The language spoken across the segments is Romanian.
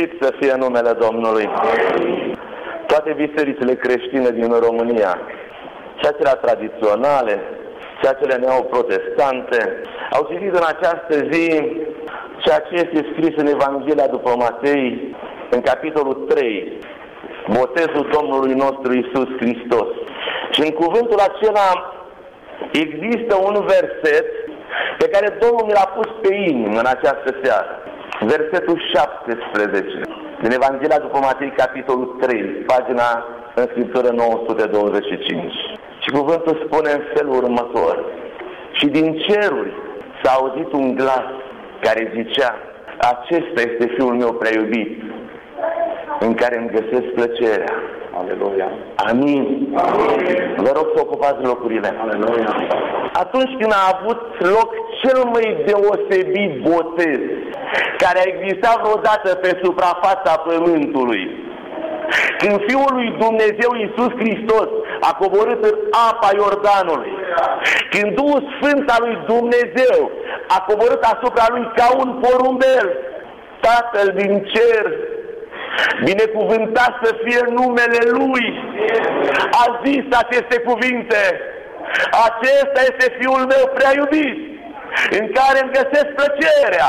Slăvit să fie numele Domnului. Toate bisericile creștine din România, și acelea tradiționale, și acelea neoprotestante, au citit în această zi ceea ce este scris în Evanghelia după Matei, în capitolul 3, botezul Domnului nostru Iisus Hristos. Și în cuvântul acela există un verset pe care Domnul mi l-a pus pe inimă în această seară. Versetul 17 din Evanghelia după Matei, capitolul 3, pagina în Scriptură 925. Și cuvântul spune în felul următor: și din ceruri s-a auzit un glas care zicea: acesta este Fiul meu prea iubit, în care îmi găsesc plăcerea. Aleluia. Amin. Amin. Vă rog să ocupați locurile. Aleluia. Atunci când a avut loc cel mai deosebit botez care a existat vreodată pe suprafața pământului, când Fiul lui Dumnezeu Iisus Hristos a coborât în apa Iordanului, când Duhul Sfânt al lui Dumnezeu a coborât asupra lui ca un porumbel, Tatăl din cer, binecuvântat să fie numele Lui, a zis aceste cuvinte: acesta este Fiul meu prea iubit, în care îmi găsesc plăcerea.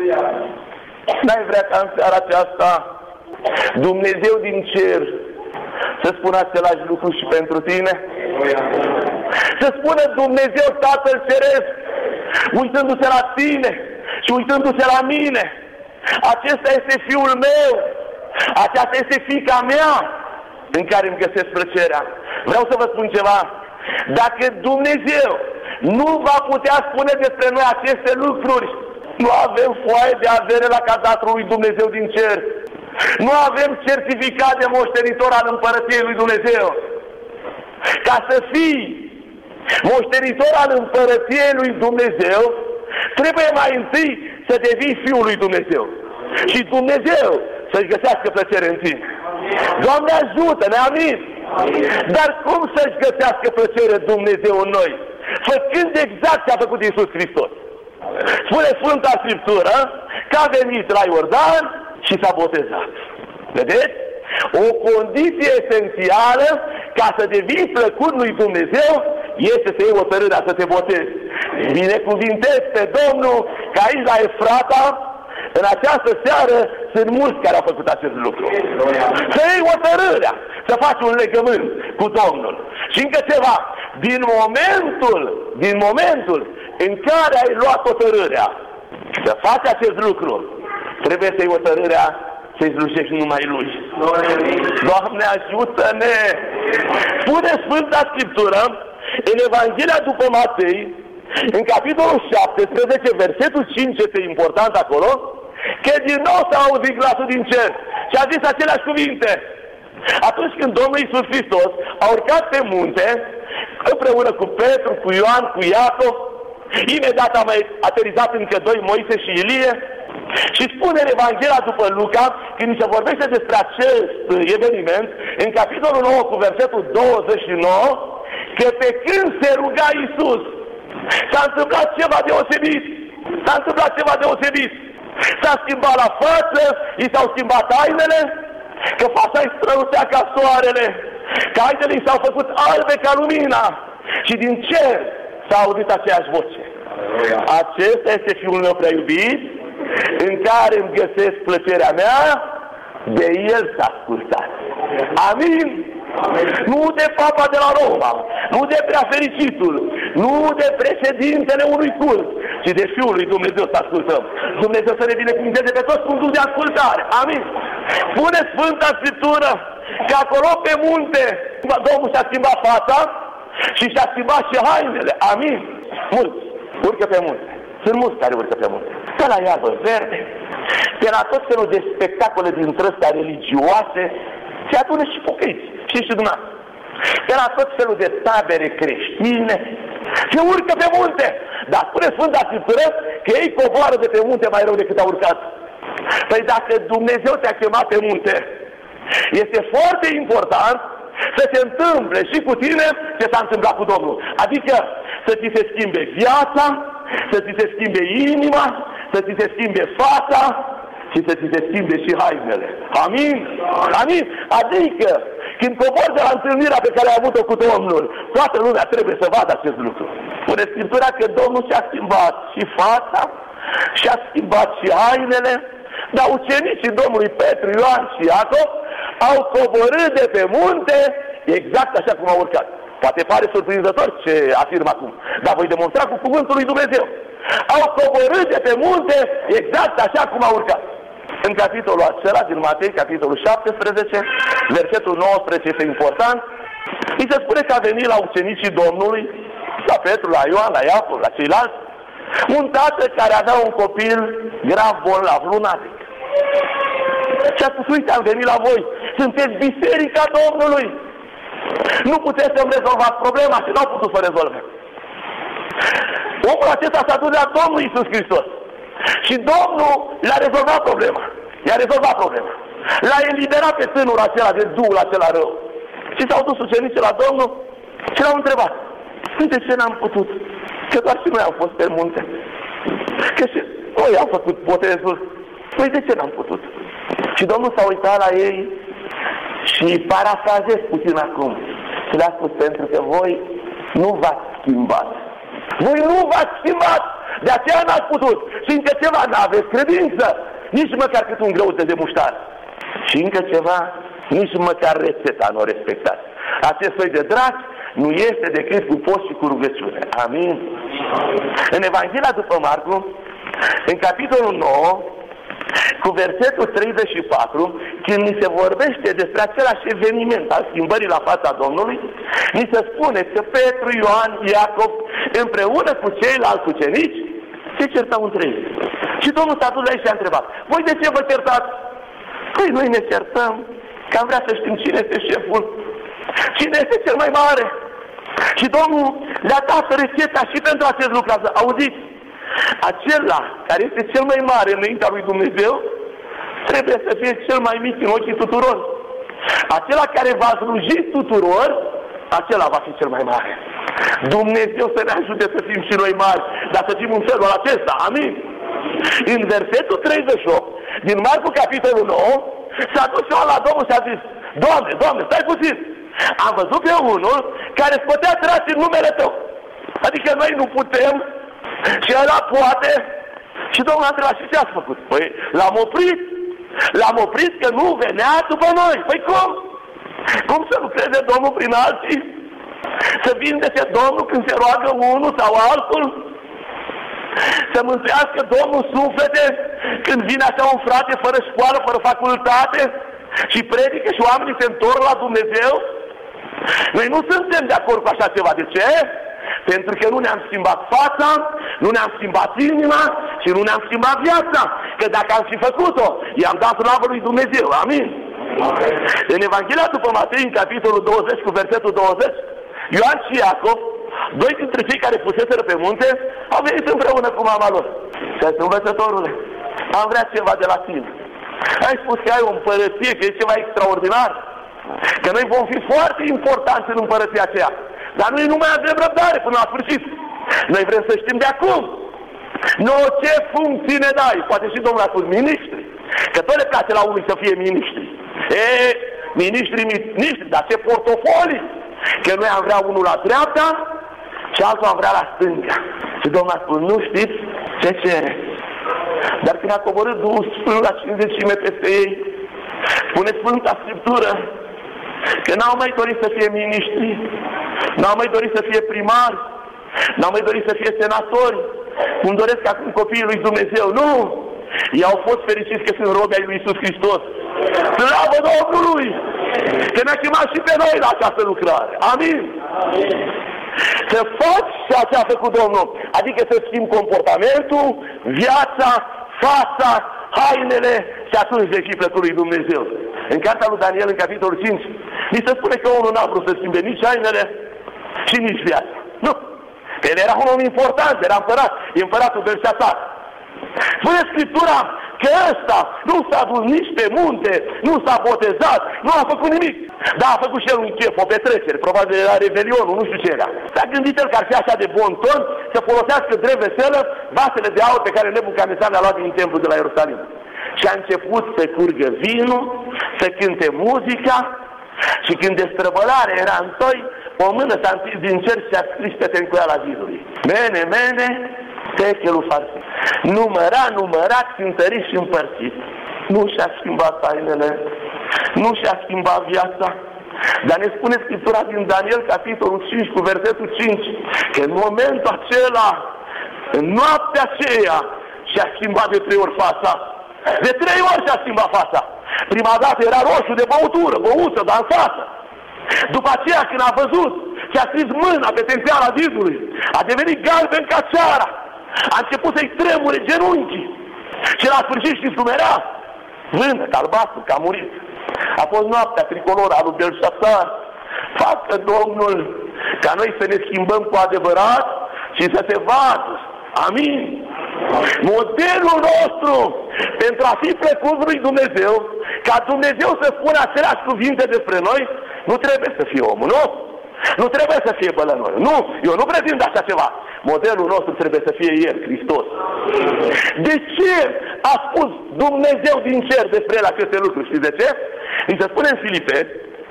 N-ai vrea ca în seara aceasta Dumnezeu din cer să spună același lucru și pentru tine? Să spună Dumnezeu Tatăl Ceresc, uitându-se la tine și uitându-se la mine: acesta este Fiul meu, aceasta este fiica mea, în care îmi găsesc plăcerea. Vreau să vă spun ceva: dacă Dumnezeu nu va putea spune despre noi aceste lucruri, nu avem foaie de avere la cadastrul lui Dumnezeu din cer, nu avem certificat de moștenitor al Împărăției lui Dumnezeu. Ca să fii moștenitor al Împărăției lui Dumnezeu, trebuie mai întâi să devii Fiul lui Dumnezeu și Dumnezeu să-și găsească plăcere în tine. Doamne ajută-ne, amin! Dar cum să-și găsească plăcere Dumnezeu în noi? Făcând exact ce a făcut Iisus Hristos. Spune Sfânta Scriptură că a venit la Iordan și s-a botezat. Vedeți? O condiție esențială ca să devii plăcut lui Dumnezeu este să iei hotărârea să te botezi. Binecuvintezi pe Domnul că aici la Efrata, în această seară, sunt mulți care au făcut acest lucru. Să iei hotărârea să faci un legământ cu Domnul. Și încă ceva: din momentul în care ai luat hotărârea să faci acest lucru, trebuie să iei hotărârea să-i slujești numai Lui. Doamne ajută-ne! Spune Sfânta Scriptură în Evanghelia după Matei, în capitolul 17, versetul 5, este important acolo, că din nou s-a auzit glasul din cer și a zis aceleași cuvinte. Atunci când Domnul Iisus Hristos a urcat pe munte, împreună cu Petru, cu Ioan, cu Iacov, imediat a mai aterizat încă doi, Moise și Ilie, și spune în Evanghelia după Luca, când se vorbește despre acest eveniment, în capitolul 9 cu versetul 29, că pe când se ruga Iisus, s-a întâmplat ceva deosebit. S-a întâmplat ceva deosebit. S-a schimbat la față, i s-au schimbat hainele, că fața îi strălucea ca soarele, că hainele i s-au făcut albe ca lumina și din cer s-a auzit aceeași voce: acesta este Fiul meu prea iubit, în care îmi găsesc plăcerea mea, de el să ascultați. Amin? Nu de papa de la Roma, nu de preafericitul, nu de președintele unui cult, ci de Fiul lui Dumnezeu să ascultăm. Dumnezeu să ne binecuvânteze pe toți cu un duh de ascultare. Amin? Spune Sfânta Scriptură că acolo pe munte Domnul și-a schimbat fața și și-a schimbat și hainele. Amin? Mulți urcă pe munte. Sunt mulți care urcă pe munte. Pe la iarbă verde, pe la tot felul de spectacole dintre astea religioase, se adună și pocăiți. Știți și dumneavoastră. Pe la tot felul de tabere creștine, se urcă pe munte. Dar spune Sfânta Scriptură că ei coboară de pe munte mai rău decât au urcat. Păi dacă Dumnezeu te-a chemat pe munte, este foarte important să se întâmple și cu tine ce s-a întâmplat cu Domnul. Adică să ți se schimbe viața, să ți se schimbe inima, să ți se schimbe fața, și să ți se schimbe și hainele. Amin? Amin? Adică, când cobori de la întâlnirea pe care ai avut-o cu Domnul, toată lumea trebuie să vadă acest lucru. Spune Scriptura că Domnul și-a schimbat și fața, și-a schimbat și hainele, dar ucenicii Domnului Petru, Ioan și Iacov au coborât de pe munte exact așa cum au urcat. Poate pare surprinzător ce afirm acum, dar voi demonstra cu cuvântul lui Dumnezeu. Au coborât de pe munte exact așa cum au urcat. În capitolul acela din Matei, capitolul 17, versetul 19 este important, îi se spune că a venit la ucenicii Domnului, la Petru, la Ioan, la Iacov, la ceilalți, un tată care avea un copil grav bolnav, lunatic. Și a spus, uite, am venit la voi, sunteți biserica Domnului. Nu puteți să-mi rezolvați problema și n-au putut să o rezolve. Omul acesta s-a dus la Domnul Iisus Hristos. Și Domnul le-a rezolvat problema. I-a rezolvat problema. L-a eliberat pe tânărul acela de duhul acela rău. Și s-au dus ucenicii la Domnul și l-au întrebat. De ce n-am putut? Că doar și noi am fost pe munte. Că și noi am făcut botezul. Păi de ce n-am putut? Și Domnul s-a uitat la ei și parafrazez puțin acum. Și le-a spus, pentru că voi nu v-ați schimbat. Voi nu v-ați schimbat. De aceea n-ați putut. Și încă ceva, n-aveți credință. Nici măcar cât un greuțe de muștar. Și încă ceva, nici măcar rețeta nu o respectați. Acest soi de draci nu este decât cu post și cu rugăciune. Amin? În Evanghelia după Marcu, în capitolul 9, cu versetul 34, când ni se vorbește despre același eveniment al schimbării la fața Domnului, ni se spune că Petru, Ioan, Iacov, împreună cu ceilalți ucenici, se certau între ei. Și Domnul s-a dus la ei și a întrebat, voi de ce vă certați? Păi noi ne certăm, că am vrea să știm cine este șeful, cine este cel mai mare. Și Domnul le-a dat rețeta și pentru acest lucru. Auziți, acela care este cel mai mare înaintea lui Dumnezeu trebuie să fie cel mai mic în ochii tuturor. Acela care va sluji tuturor, acela va fi cel mai mare. Dumnezeu să ne ajute să fim și noi mari, dar să fim în felul acesta. Amin? În versetul 38 din Marcu capitolul 9 s-a dus Ioan la Domnul și a zis, Doamne, stai puțin, am văzut pe unul care scotea draci în numele Tău. Adică noi nu putem și ăla poate. Și Domnul a întrebat, și ce ați făcut? Păi l-am oprit că nu venea după noi. Păi cum? Cum să lucreze Domnul prin alții? Să vindece Domnul când se roagă unul sau altul? Să mântuiască Domnul suflete când vine așa un frate fără școală, fără facultate și predică și oamenii se întorc la Dumnezeu? Noi nu suntem de acord cu așa ceva. De ce? Pentru că nu ne-am schimbat fața, nu ne-am schimbat inima și nu ne-am schimbat viața. Că dacă am fi făcut-o, i-am dat slavă lui Dumnezeu. Amin? În Evanghelia după Matei, în capitolul 20, cu versetul 20, Ioan și Iacov, doi dintre cei care fuseseră pe munte, au venit împreună cu mama lor. Și a zis, învățătorule, am vrea ceva de la tine. Ai spus că ai o împărăție, că e ceva extraordinar, că noi vom fi foarte importanți în împărăția aceea. Dar noi nu mai avem răbdare până la sfârșit. Noi vrem să știm de acum. Nouă ce funcții ne dai? Poate și Domnul a spus miniștri. Că tot le place la unii să fie miniștri. Miniștri, dar ce portofolii? Că noi am vrea unul la dreapta și altul am vrea la stânga. Și Domnul a spus, nu știți ce cere. Dar când a coborât Duhul Sfânt la 50 peste ei, spune Sfânta Scriptură că n-au mai dorit să fie miniștri, n-au mai dorit să fie primari, n-au mai dorit să fie senatori, cum doresc acum copiii lui Dumnezeu. Nu! Ei au fost fericiți că sunt robi ai lui Iisus Hristos. Slavă Domnului! Că ne-a chemat și pe noi la această lucrare. Amin? Amin. Să faci ceea ce a făcut Domnul. Adică să schimbi comportamentul, viața, fața, hainele și atunci vei fi plăcut lui Dumnezeu. În cartea lui Daniel, în capitolul 5, ni se spune că omul n-a vrut să schimbe nici hainele și nici viața. Nu! Că el era un om important, era împărat, împăratul Belșațar. Spune Scriptura că ăsta nu s-a dus nici pe munte, nu s-a botezat, nu a făcut nimic. Dar a făcut și el un chef, o petrecere, probabil era revelionul, nu știu ce era. S-a gândit el că ar fi așa de bon ton să folosească drept veselă vasele de aur pe care Nebucadnețar le-a luat din templul de la Ierusalim. Și a început să curgă vinul, să cânte muzica, și când destrăbălarea era în toi, o mână s-a întins din cer și a scris pe tencuiala vinului: Mene, mene, techelul farsit. Numărat, cântărit și împărțit. Nu și-a schimbat tainele, nu și-a schimbat viața. Dar ne spune Scriptura din Daniel, capitolul 5, cu versetul 5, că în momentul acela, în noaptea aceea, și-a schimbat de 3 ori fața. De 3 ori și-a schimbat fața. Prima dată era roșu de băuță, dar în față. După aceea, când a văzut și a scris mâna pe tenteala vidului, a devenit galben ca ceara. A început să-i tremure genunchii. Și la sfârșit și sumerea, vânăt, albastru, că a murit. A fost noaptea tricoloră a lui Belșațar. Facă Domnul ca noi să ne schimbăm cu adevărat și să se vadă. Amin. Modelul nostru pentru a fi plăcut lui Dumnezeu, ca Dumnezeu să spună aceleași cuvinte despre noi, nu trebuie să fie omul, nu? Nu trebuie să fie bălănoi. Nu, eu nu pretind așa ceva. Modelul nostru trebuie să fie El, Hristos. De ce a spus Dumnezeu din cer despre El aceste lucruri? Știți de ce? Îi se spune în Filipeni,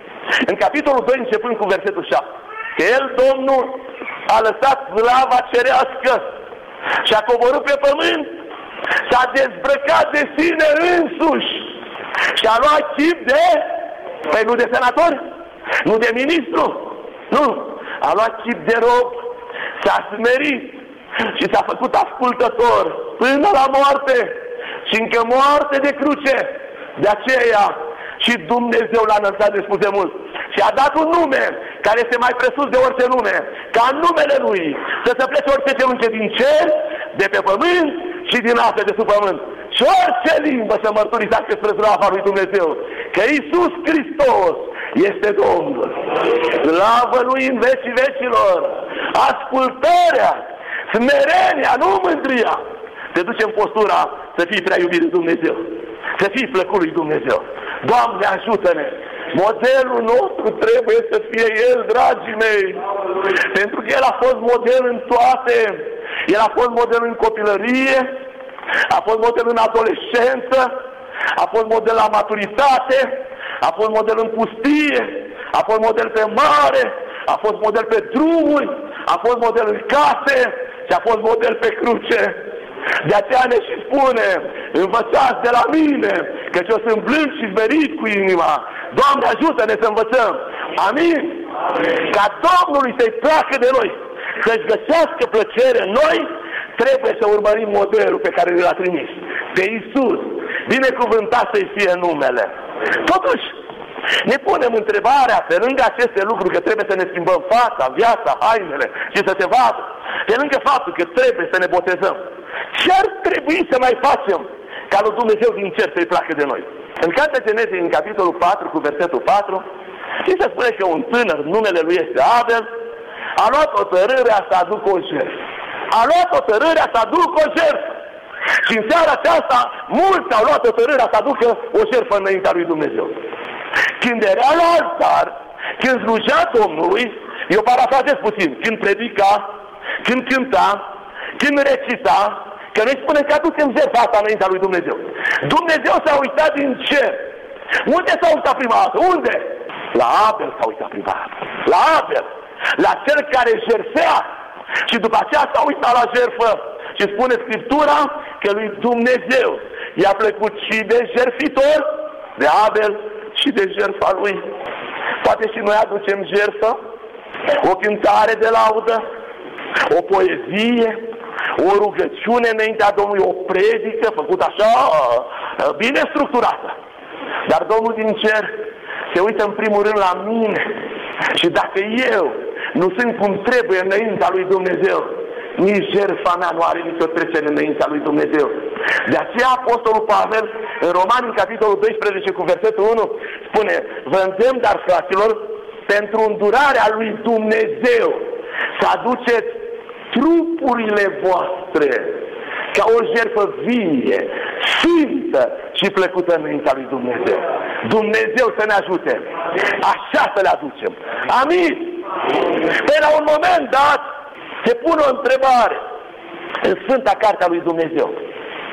în capitolul 2, începând cu versetul 7, că El, Domnul, a lăsat slava cerească și a coborât pe pământ, s-a dezbrăcat de sine însuși și a luat chip de, păi nu de senator, nu de ministru, nu, a luat chip de rob, s-a smerit și s-a făcut ascultător până la moarte și încă moarte de cruce. De aceea și Dumnezeu l-a înălțat destul de mult și a dat un nume care este mai presus de orice nume, ca în numele Lui să se plece orice genunchi din cer, de pe pământ și din ape de sub pământ. Și orice limbă să mărturisească spre slava lui Dumnezeu că Iisus Hristos este Domnul. Slavă Lui în vecii vecilor. Ascultarea, smerenia, nu mândria, te duce în postura să fii prea iubit de Dumnezeu, să fii plăcut lui Dumnezeu. Doamne, ajută-ne! Modelul nostru trebuie să fie El, dragii mei, pentru că El a fost model în toate. El a fost model în copilărie, a fost model în adolescență, a fost model la maturitate, a fost model în pustie, a fost model pe mare, a fost model pe drumuri, a fost model în case și a fost model pe cruce. De aceea ne și spune: învățați de la mine, căci eu sunt blând și smerit cu inima. Doamne, ajută-ne să învățăm. Amin? Ca Domnului să-i placă de noi, să-și găsească plăcere în noi, trebuie să urmărim modelul pe care l-a trimis, pe Iisus. Binecuvântat să-i fie numele. Totuși, ne punem întrebarea, pe lângă aceste lucruri, că trebuie să ne schimbăm fața, viața, hainele și să se vadă, pe lângă faptul că trebuie să ne botezăm, ce ar trebui să mai facem ca lui Dumnezeu din cer să-i placă de noi? În Cartea Genezei, în capitolul 4, cu versetul 4, și se spune că un tânăr, numele lui este Abel, a luat hotărârea să aducă o jertfă. A luat hotărârea să aducă o jertfă. Și în seara aceasta, mulți au luat hotărârea să aducă o jertfă înaintea lui Dumnezeu. Când era la altar, când slujea Domnului, eu parafrazez puțin, când predica, când cânta, când recita, că noi spunem că aducem jertfa asta înaintea lui Dumnezeu. Dumnezeu s-a uitat din cer. Unde s-a uitat prima dată? Unde? La Abel s-a uitat prima dată. La Abel. La cel care jertfea. Și după aceea s-a uitat la jertfă. Și spune Scriptura că lui Dumnezeu i-a plăcut și de jertfitor, de Abel, și de jertfa lui. Poate și noi aducem jertfă, o cântare de laudă, o poezie, o rugăciune înaintea Domnului, o predică făcută așa, bine structurată. Dar Domnul din cer se uită în primul rând la mine. Și dacă eu nu sunt cum trebuie înaintea lui Dumnezeu, nici jertfa mea nu are nicio trecere înaintea lui Dumnezeu. De aceea Apostolul Pavel, în Romani, în capitolul 12, cu versetul 1, spune: vă îndemn, dar, fraților, pentru îndurarea lui Dumnezeu, să aduceți trupurile voastre ca o jertfă vie, sfântă și plăcută înaintea lui Dumnezeu. Dumnezeu să ne ajute. Așa să le aducem. Amin? Păi la un moment dat se pune o întrebare în Sfânta Cartea lui Dumnezeu.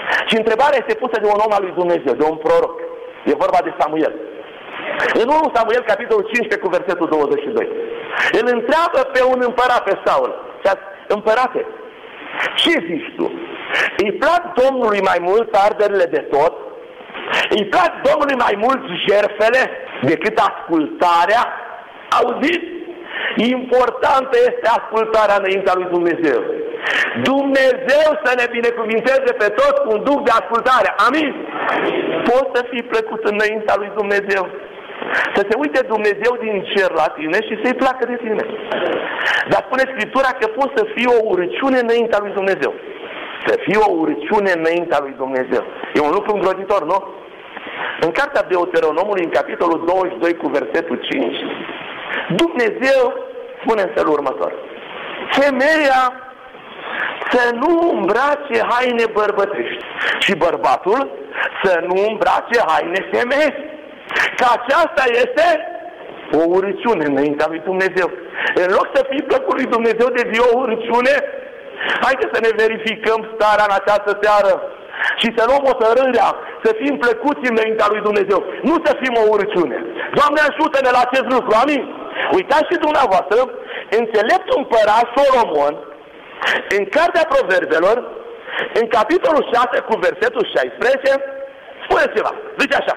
Și întrebarea este pusă de un om al lui Dumnezeu, de un proroc. E vorba de Samuel. În 1 Samuel, capitolul 15, cu versetul 22. Îl întreabă pe un împărat, pe Saul. Împărate, ce zici tu? Îi plac Domnului mai mult arderile de tot? Îi plac Domnului mai mult jertfele decât ascultarea? Auziți? Importantă este ascultarea înaintea lui Dumnezeu. Dumnezeu să ne binecuvinteze pe toți cu un duc de ascultare. Amin? Poți să fii plăcut înaintea lui Dumnezeu. Să se uite Dumnezeu din cer la tine și să-i placă de tine. Dar spune Scriptura că poți să fii o urăciune înaintea lui Dumnezeu. Să fii o urăciune înaintea lui Dumnezeu. E un lucru îngrozitor, nu? În cartea Deuteronomului, în capitolul 22, cu versetul 5, Dumnezeu spune în felul următor: femeia să nu îmbrace haine bărbătești și bărbatul să nu îmbrace haine femeiești. Că aceasta este o urăciune înaintea lui Dumnezeu. În loc să fii plăcut lui Dumnezeu, devii o urăciune. Haideți să ne verificăm starea în această seară și să luăm hotărârea să fim plăcuți înaintea lui Dumnezeu. Nu să fim o urăciune. Doamne, ajută-ne la acest lucru. Amin? Uitați și dumneavoastră, înțeleptul împărat Solomon, în cartea Proverbelor, în capitolul 6 cu versetul 16, spune ceva. Zice așa: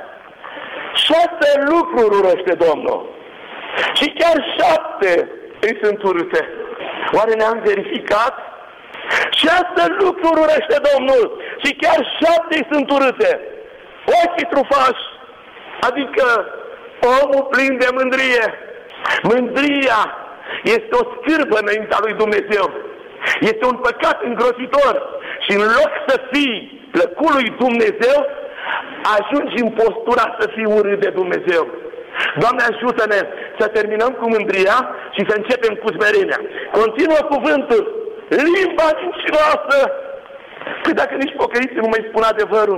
6 lucruri urăște Domnul și chiar 7 îi sunt urâte. Oare ne-am verificat? 6 lucruri urăște Domnul și chiar 7 îi sunt urâte. Ochii trufași, adică omul plin de mândrie. Mândria este o scârbă înaintea lui Dumnezeu. Este un păcat îngrozitor și în loc să fii plăcut lui Dumnezeu, ajungi în postura să fii urât de Dumnezeu. Doamne, ajută-ne să terminăm cu mândria și să începem cu smerenia. Continuă cuvântul: limba mincinoasă. Păi dacă nici pocăiții nu mai spun adevărul,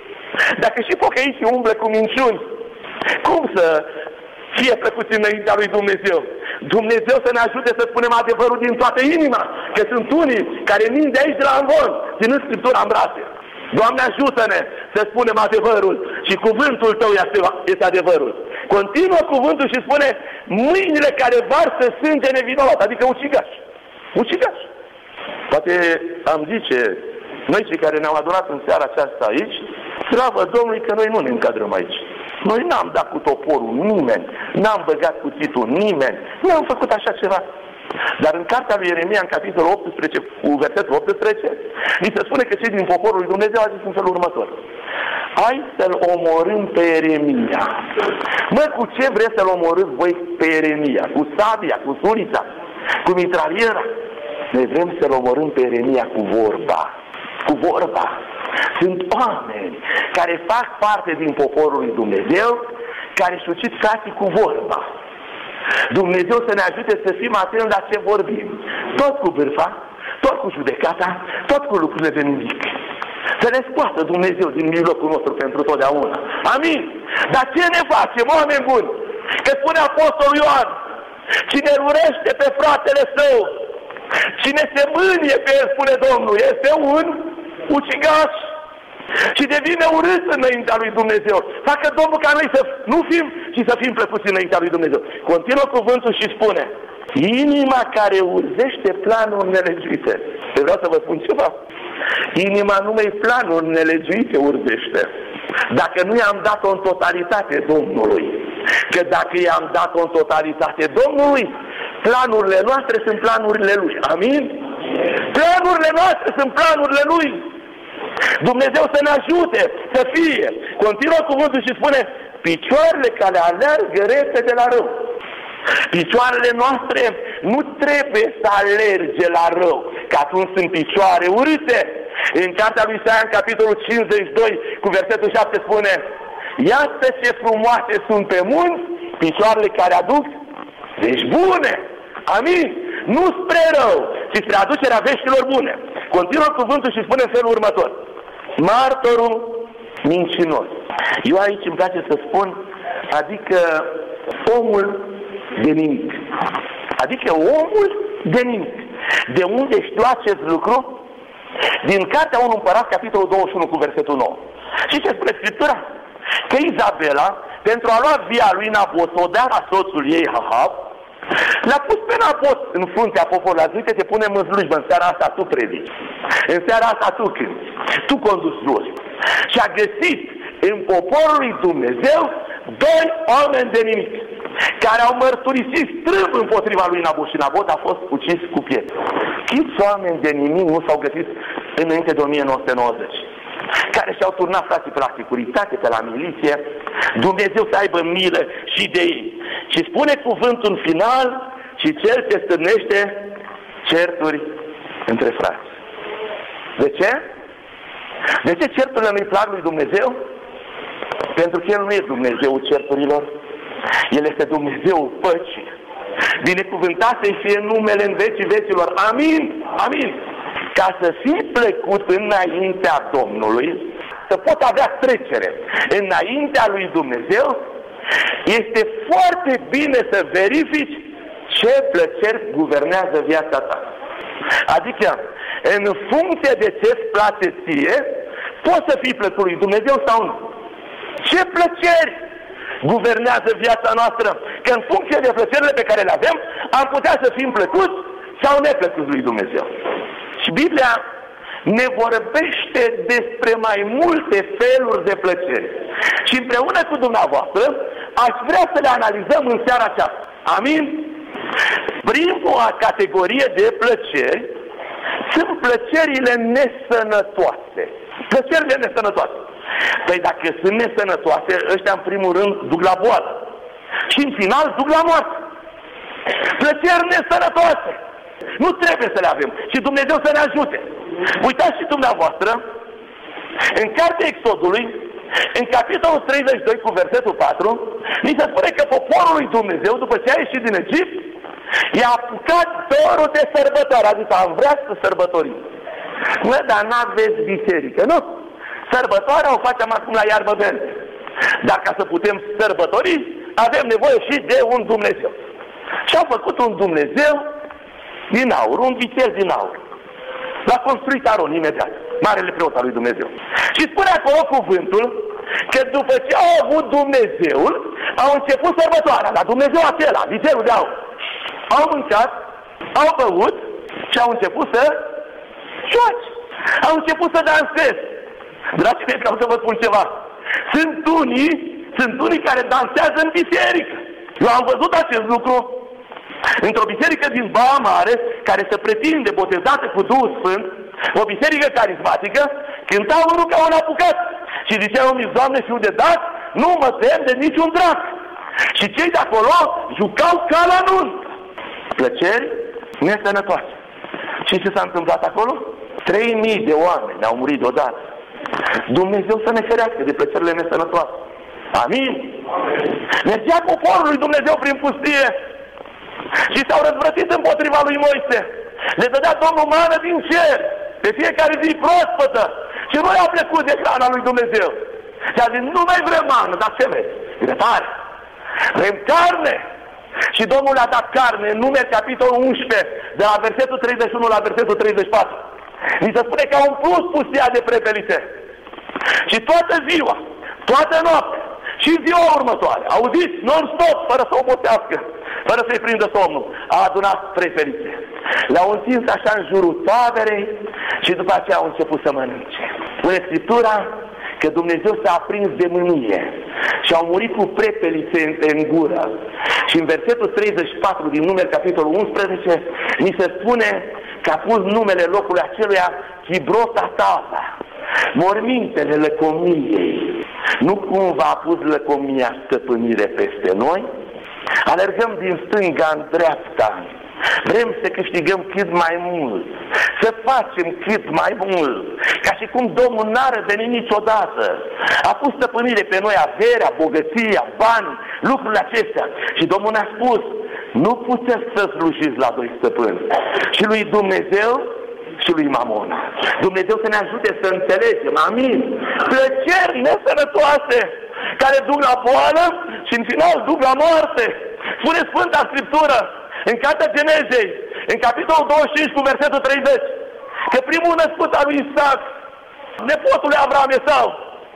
dacă și pocăiții umblă cu minciuni, cum să fie plăcuți înaintea lui Dumnezeu? Dumnezeu să ne ajute să spunem adevărul din toată inima, că sunt unii care mint de aici de la Amvon, ținând Scriptura în brațe. Doamne, ajută-ne să spunem adevărul și cuvântul Tău este adevărul. Continuă cuvântul și spune: mâinile care varsă sânge nevinovat, adică ucigaș. Ucigaș. Poate am zice, noi cei care ne-am adunat în seara aceasta aici, slavă Domnului că noi nu ne încadrăm aici. Noi n-am dat cu toporul nimeni, n-am băgat cuțitul nimeni, n-am făcut așa ceva. Dar în cartea lui Ieremia, în capitolul 18, cu versetul 18, ni se spune că cei din poporul lui Dumnezeu au zis în felul următor: hai să-l omorâm pe Ieremia. Mă, cu ce vreți să-l omorâți voi pe Ieremia? Cu sabia, cu sulița, cu mitraliera? Noi vrem să-l omorâm pe Ieremia cu vorba. Cu vorba. Sunt oameni care fac parte din poporul lui Dumnezeu, care își ucid frații cu vorba. Dumnezeu să ne ajute să fim atenți la ce vorbim. Tot cu bârfa, tot cu judecata, tot cu lucrurile de nimic. Să ne scoată Dumnezeu din mijlocul nostru pentru totdeauna. Amin? Dar ce ne facem, oameni buni? Că spune Apostolul Ioan: cine urăște pe fratele său, cine se mânie pe el, spune Domnul, este un ucigaș și devine urât înaintea lui Dumnezeu. Facă Domnul ca noi să nu fim, ci să fim plăcuți înaintea lui Dumnezeu. Continuă cuvântul și spune: inima care urzește planuri nelegiuite. Vreau să vă spun ceva. Inima numai planuri nelegiuite urzește. Dacă nu i-am dat-o în totalitate Domnului, că dacă i-am dat-o în totalitate Domnului, planurile noastre sunt planurile Lui. Amin? Planurile noastre sunt planurile Lui. Dumnezeu să ne ajute să fie. Continuă cuvântul și spune: picioarele care alergă repede la rău. Picioarele noastre nu trebuie să alerge la rău, că atunci sunt picioare urâte. În cartea lui Isaia, în capitolul 52, cu versetul 7 spune: iată ce frumoase sunt pe munți picioarele care aduc vești bune. Amin? Nu spre rău, ci spre aducerea veștilor bune. Continuă cuvântul și spune în felul următor: martorul mincinos. Eu aici îmi place să spun, adică omul de nimic. Adică omul de nimic. De unde știu acest lucru? din Cartea 1 Împărați, capitolul 21 cu versetul 9. Și ce spune Scriptura? Că Izabela, pentru a lua via lui Nabot, o dea la soțul ei Ahab, l-a pus pe Nabot în fruntea poporului. A zis, uite, te punem în slujbă, în seara asta tu predici, în seara asta tu cânti, tu conduci roli. Și a găsit în poporul lui Dumnezeu doi oameni de nimic, care au mărturisit strâmb împotriva lui Nabot și Nabot a fost ucis cu pietre. Câți oameni de nimic nu s-au găsit înainte de 1990, care și-au turnat, frații, pe la securitate, pe la miliție, Dumnezeu să aibă milă și de ei. Și spune cuvântul în final, și cel ce stârnește certuri între frați. De ce? De ce certurile nu-i plac lui Dumnezeu? Pentru că El nu e Dumnezeul certurilor, El este Dumnezeul păcii. Binecuvântat să-i fie numele în vecii vecilor. Amin! Amin! Ca să fii plecut înaintea Domnului, să poți avea trecere înaintea lui Dumnezeu, este foarte bine să verifici ce plăceri guvernează viața ta. Adică, în funcție de ce-ți place ție, poți să fii plăcut lui Dumnezeu sau nu. Ce plăceri guvernează viața noastră? Că în funcție de plăcerile pe care le avem, am putea să fim plăcuți sau neplăcuți lui Dumnezeu. Și Biblia ne vorbește despre mai multe feluri de plăceri. Și împreună cu dumneavoastră aș vrea să le analizăm în seara aceasta. Amin? Prima categorie de plăceri sunt plăcerile nesănătoase. Plăcerile nesănătoase. Păi dacă sunt nesănătoase, ăștia în primul rând duc la boală. Și în final duc la moarte. Plăceri nesănătoase. Nu trebuie să le avem. Și Dumnezeu să ne ajute. Uitați și dumneavoastră, în Cartea Exodului, în capitolul 32 cu versetul 4, ni se spune că poporul lui Dumnezeu, după ce a ieșit din Egipt, i-a apucat dorul de sărbătoare. A zis, am vrea să sărbătorim. Mă, dar n-aveți biserică, nu? Sărbătoarea o facem acum la iarbă verde. Dar ca să putem sărbători, avem nevoie și de un Dumnezeu. Și au făcut un Dumnezeu din aur, un vițel din aur. L-a construit Aron imediat, marele preot al lui Dumnezeu. Și spune acolo cuvântul că după ce au avut Dumnezeul, au început sărbătoarea la Dumnezeu acela, vițelul de aur. Au mâncat, au băut și au început să joace. Au început să danseze. Dragii mei, vreau să vă spun ceva. Sunt unii care dansează în biserică. Eu am văzut acest lucru într-o biserică din Baia Mare, care se pretinde botezată cu Duhul Sfânt, o biserică carismatică, cântau unul ca un apucat. Și ziceau, Doamne, fiu de dat, nu mă tem de niciun drac. Și cei de acolo jucau ca la nuntă. Plăceri nesănătoase. Și ce s-a întâmplat acolo? 3.000 de oameni au murit deodată. Dumnezeu să ne ferească de plăcerile nesănătoase. Amin? Mergea poporul lui Dumnezeu prin pustie și s-au răzvrătit împotriva lui Moise. Le dădea Domnul mană din cer, pe fiecare zi proaspătă. Și nu i-a plecut de hrana lui Dumnezeu. Și a zis, nu mai vrem mană, dar ce vrei? E tare. Vrem carne. Și Domnul le-a dat carne în Numeri, capitolul 11, de la versetul 31 la versetul 34. Ni se spune că au umplut pustia de prepelițe. Și toată ziua, toată noaptea și ziua următoare, auziți, non-stop, fără să obosească, fără să-i prindă somnul, a adunat prepelițe. Le-au întins așa în jurul taberei și după aceea au început să mănânce. Spune Scriptura că Dumnezeu s-a aprins de mânie și au murit cu prepelițe în gură. Și în versetul 34 din Numeri, capitolul 11, ni se spune că a pus numele locului aceluia Chibrot Hatava, mormintele lăcomiei. Nu cumva a pus lăcomia stăpânire peste noi? Alergăm din stânga în dreapta. Vrem să câștigăm cât mai mult, să facem cât mai mult, ca și cum Domnul n-a revenit niciodată. A pus stăpânire pe noi averea, bogăția, bani, lucrurile acestea. Și Domnul ne-a spus, nu puteți să slujiți la doi stăpâni, și lui Dumnezeu și lui Mamona. Dumnezeu să ne ajute să înțelegem, amin, plăceri nesănătoase care duc la boală și în final duc la moarte. Spune Sfânta Scriptură în Cartea Genezei, în capitolul 25 cu versetul 30, că primul născut al lui Isaac, nepotul lui Avram Esau,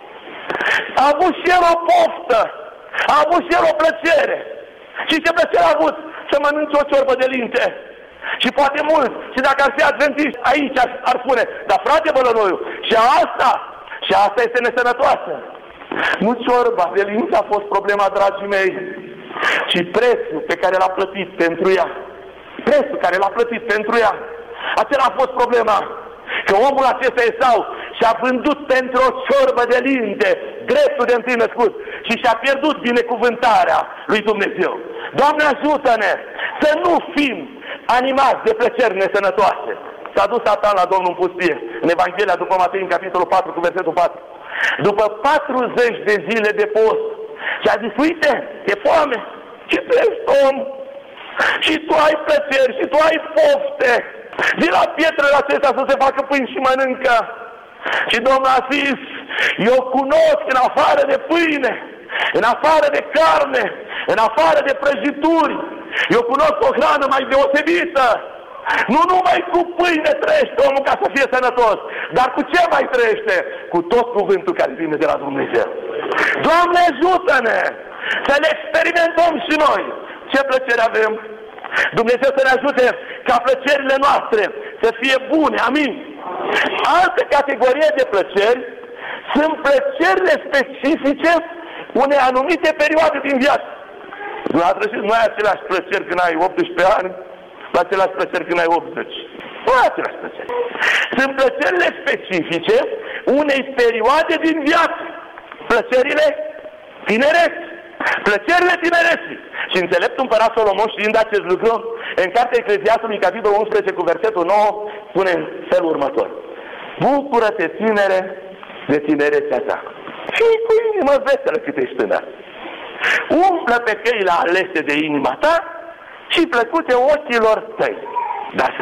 a avut și el o poftă, a avut și el o plăcere. Și ce plăcere a avut? Să mănânce o ciorbă de linte. Și poate mulți, și dacă ar fi adventiști, aici ar spune, dar frate Bălănoiu, și asta este nesănătoasă. Nu ciorba de linte a fost problema, dragii mei, ci prețul pe care l-a plătit pentru ea. Prețul care l-a plătit pentru ea. Acela a fost problema. Că omul acesta Esau și-a vândut pentru o ciorbă de linte dreptul de întâi născut și și-a pierdut binecuvântarea lui Dumnezeu. Doamne, ajută-ne să nu fim animați de plăceri nesănătoase. S-a dus Satan la Domnul în pustie, în Evanghelia după Matei, în capitolul 4, cu versetul 4. După 40 de zile de post, și-a zis, uite, e foame, și tu ești om, și tu ai plăceri, și tu ai pofte. Zi la pietrele acestea să se facă pâini și mănâncă. Și Domnul a zis, eu cunosc în afară de pâine, în afară de carne, în afară de prăjituri, eu cunosc o hrană mai deosebită. Nu numai cu pâine trăiește omul ca să fie sănătos, dar cu ce mai trăiește? Cu tot cuvântul care vine de la Dumnezeu. Doamne, ajută-ne să le experimentăm și noi. Ce plăcere avem? Dumnezeu să ne ajute ca plăcerile noastre să fie bune, amin. Altă categorie de plăceri sunt plăcerile specifice unei anumite perioade din viață. Nu ai aceleași plăceri când ai 18 ani, la aceleași plăceri când ai 80. Nu ai aceleași plăceri. Sunt plăcerile specifice unei perioade din viață. Plăcerile tinereți. Plăcerile tinereții. Și înțeleptul împărat Solomon, știind acest lucru, în cartea Ecleziastului, capitolul 11, cu versetul 9, spune în felul următor: bucură-te, tinere, de tinerețea ta și cu inimă veselă cât ești tânăr. Umplă pe căile alese de inima ta și plăcute ochilor tăi. Dar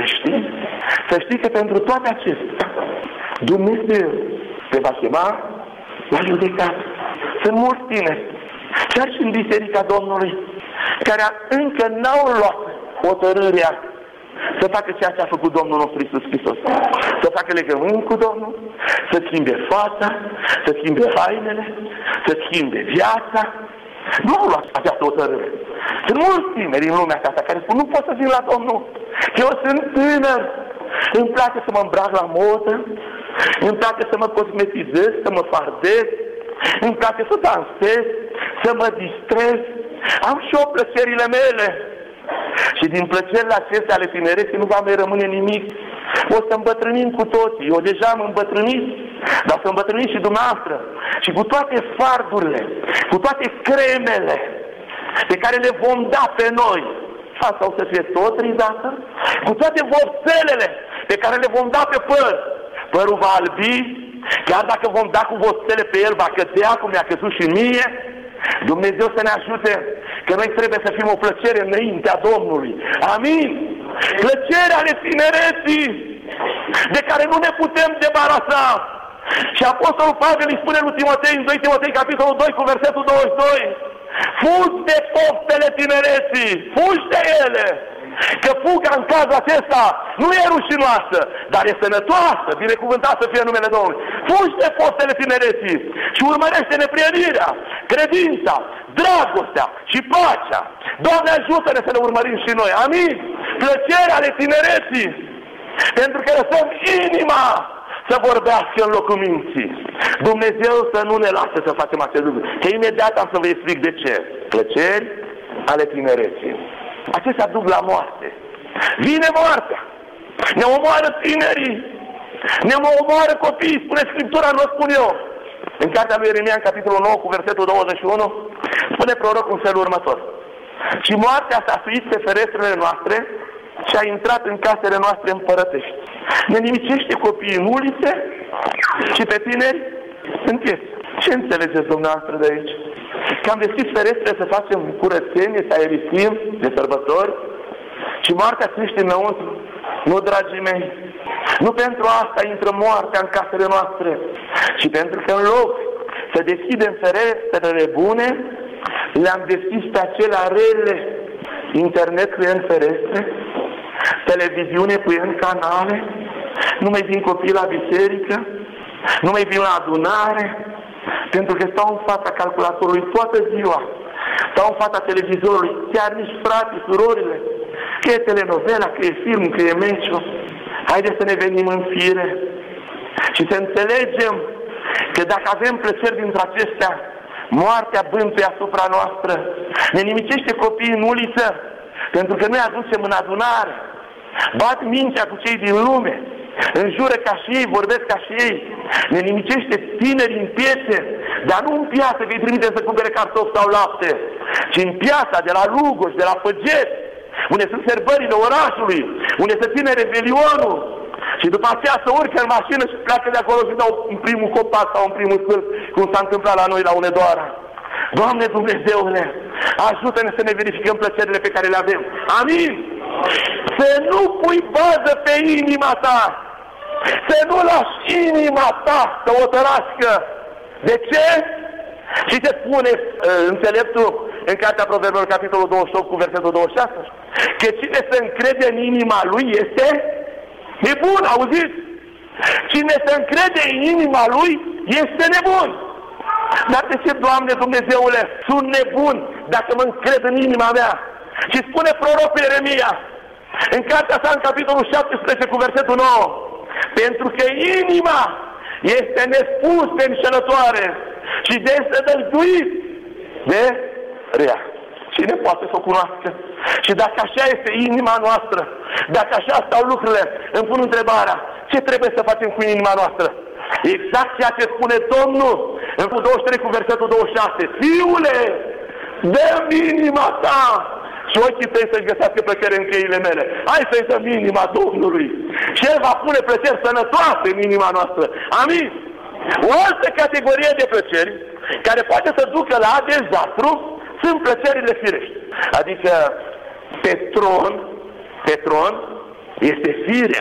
să știi că pentru toate acestea Dumnezeu te va chema la judecată. Sunt mulți tineri, chiar și în Biserica Domnului, care încă n-au luat hotărârea să facă ceea ce a făcut Domnul nostru Iisus Hristos. Să facă legământ cu Domnul, să schimbe fața, să schimbe hainele, să schimbe viața. Nu au luat această hotărâre. Sunt mulți tineri în lumea aceasta care spun, nu pot să vin la Domnul, eu sunt tânăr, îmi place să mă îmbrac la modă, îmi place să mă cosmetizez, să mă fardez, îmi place să dansez, să mă distrez, am și eu plăcerile mele. Și din plăcerile acestea ale tinereții nu va mai rămâne nimic. O să îmbătrânim cu toții. Eu deja am îmbătrânit, dar o să îmbătrânim și dumneavoastră. Și cu toate fardurile, cu toate cremele pe care le vom da pe noi, asta o să fie tot ridată, cu toate vopselele pe care le vom da pe păr, părul va albi, chiar dacă vom da cu vopsele pe el, va cădea cum mi-a căzut și mie. Dumnezeu să ne ajute, că noi trebuie să fim o plăcere înaintea Domnului. Amin! Plăcerea ale tinereții, de care nu ne putem debarasa. Și Apostolul Pavel îi spune lui Timotei, în 2 Timotei, capitolul 2, cu versetul 22, fugi de poftele tinereții, fugi de ele, că fuga în cazul acesta nu e rușinoasă, dar e sănătoasă, binecuvântat să fie numele Domnului. Fugi de poftele tinereții și urmărește neprienirea, credința, dragostea și pacea. Doamne, ajută-ne să ne urmărim și noi. Amin? Plăcerea ale tinereții, pentru că lăsăm inima să vorbească în locul minții. Dumnezeu să nu ne lasă să facem acest lucru. Că imediat am să vă explic de ce. Plăceri ale tinereții. Acestea duc la moarte. Vine moartea. Ne omoară tinerii. Ne omoară copiii. Spune Scriptura, nu o spun eu. În cartea lui Ieremia, în capitolul 9, cu versetul 21, spune prorocul în felul următor: și moartea s-a suit pe ferestrele noastre și a intrat în casele noastre împărătești. Ne nimicește copiii în ulițe și pe tineri în piețe. Ce înțelegeți dumneavoastră de aici? Că am deschis ferestre să facem curățenie, să aerisim de sărbători și moartea crește înăuntru. Nu, dragii mei, nu pentru asta intră moartea în casele noastre, ci pentru că în loc să deschidem ferestrele bune, le-am deschis pe acelea rele. Internet cu în ferestre, televiziune cu în canale, Nu mai vin copiii la biserică, nu mai vin la adunare, pentru că stau în fața calculatorului toată ziua, stau în fața televizorului, chiar nici frații, surorile, că e telenovela, că e film, că e meciul. Haideți să ne venim în fire și să înțelegem că dacă avem plăceri dintre acestea, moartea bântuie asupra noastră, ne nimicește copiii în uliță, pentru că noi aducem în adunare, bat mintea cu cei din lume, înjură ca și ei, vorbesc ca și ei, ne nimicește tineri în piețe, dar nu în piață, că îi trimitem să cumpere cartofi sau lapte, ci în piața de la Lugoș, de la Făget, unde sunt sărbările orașului, unde se ține revelionul, și după aceea să urcă în mașină și pleacă de acolo și dau în primul copac sau în primul stâlp, cum s-a întâmplat la noi la Unedoara. Doamne Dumnezeule, ajută-ne să ne verificăm plăcerile pe care le avem. Amin! Să nu pui bază pe inima ta, să nu lași inima ta să o tărască. De ce? Și te spune înțeleptul în Cartea Proverbelor, capitolul 28, cu versetul 26, că cine se încrede în inima lui este nebun, auziți? Cine se încrede în inima lui este nebun. Dar de ce, Doamne Dumnezeule, sunt nebun dacă mă încred în inima mea? Și spune prorocul Ieremia, în cartea sa, în capitolul 17, cu versetul 9, pentru că inima este nespus de înșelătoare și de sădălduit de rea. Cine poate să o cunoască? Și dacă așa este inima noastră, dacă așa stau lucrurile, îmi pun întrebarea, ce trebuie să facem cu inima noastră? Exact ceea ce spune Domnul în 23 cu versetul 26. Fiule, dă-mi inima ta și ochii tăi să-și găsească plăcere în cheile mele. Hai să-i dăm inima Domnului și El va pune plăceri sănătoase în inima noastră. Amin? O altă categorie de plăceri care poate să ducă la dezastru sunt plăcerile firești. Adică pe tron este firea.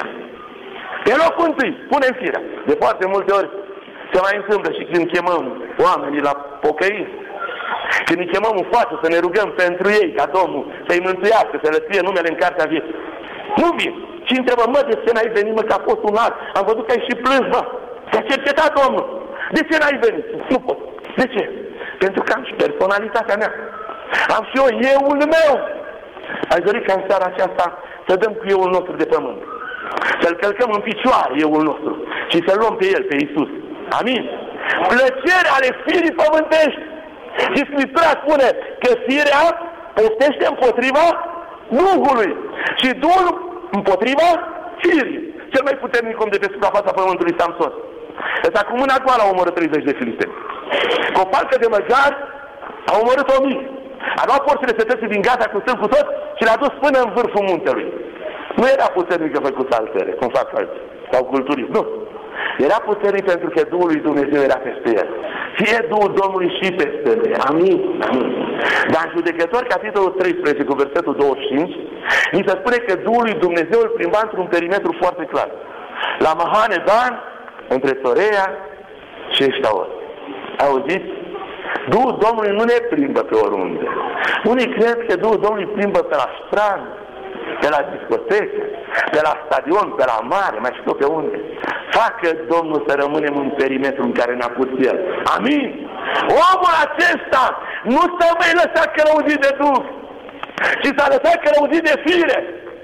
Pe locul întâi, punem firea. De foarte multe ori se mai întâmplă și când chemăm oamenii la pocăință, când îi chemăm în față să ne rugăm pentru ei, ca Domnul să-i mântuiască, să le scrie numele în cartea vieții. Nu vin. Și întrebă, mă, de ce n-ai venit, mă, că a fost un an? Am văzut că ai și plâns, mă. Te-a cercetat Domnul. De ce n-ai venit? Nu pot. De ce? Pentru că am și personalitatea mea. Am și euul meu. Aș dori ca în seara aceasta să dăm cu euul nostru de pământ. Să-l călcăm în picioare euul nostru și să-l luăm pe el, pe Iisus. Amin? Plăceri ale firii pământești. Și Scriptura spune că firea poftește împotriva Duhului și Duhul împotriva firii. Cel mai puternic om de pe suprafața pământului, Samson. Ăsta cu mâna goală a omorât 30 de filisteni. Cu o palcă de măgar a omorât 1000. A luat porțile cetății din Gaza cu stâlp cu tot și le-a dus până în vârful muntelui. Nu era puternic că făcut altere, cum fac alții, sau culturism, nu. Era puternic pentru că Duhul lui Dumnezeu era peste el. Fie Duhul Domnului și peste el. Amin. Amin. Dar în Judecători, capitolul 13, cu versetul 25, ni se spune că Duhul lui Dumnezeu îl plimba într-un perimetru foarte clar. La Mahane Dan, între Torea și Eștaol. Auziți? Duhul Domnului nu ne plimbă pe oriunde. Unii cred că Duhul Domnului plimbă pe la strand, pe la discotecă, pe la stadion, pe la mare, mai știu pe unde. Facă Domnul să rămânem în perimetru în care ne-a pus El. Amin! Omul acesta nu s-a mai lăsat călăuzit de Duh, ci s-a lăsat călăuzit de fire.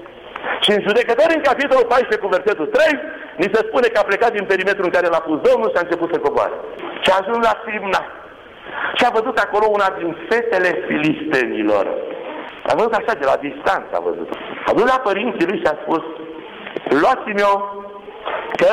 Și în Judecători, în capitolul 14, cu versetul 3, ni se spune că a plecat din perimetru în care l-a pus Domnul și a început să coboare. Și a ajuns la Simna. Și a văzut acolo una din fetele filistenilor. A văzut așa, de la distanță a văzut. A dus la părinții lui și a spus, luați-mi-o, că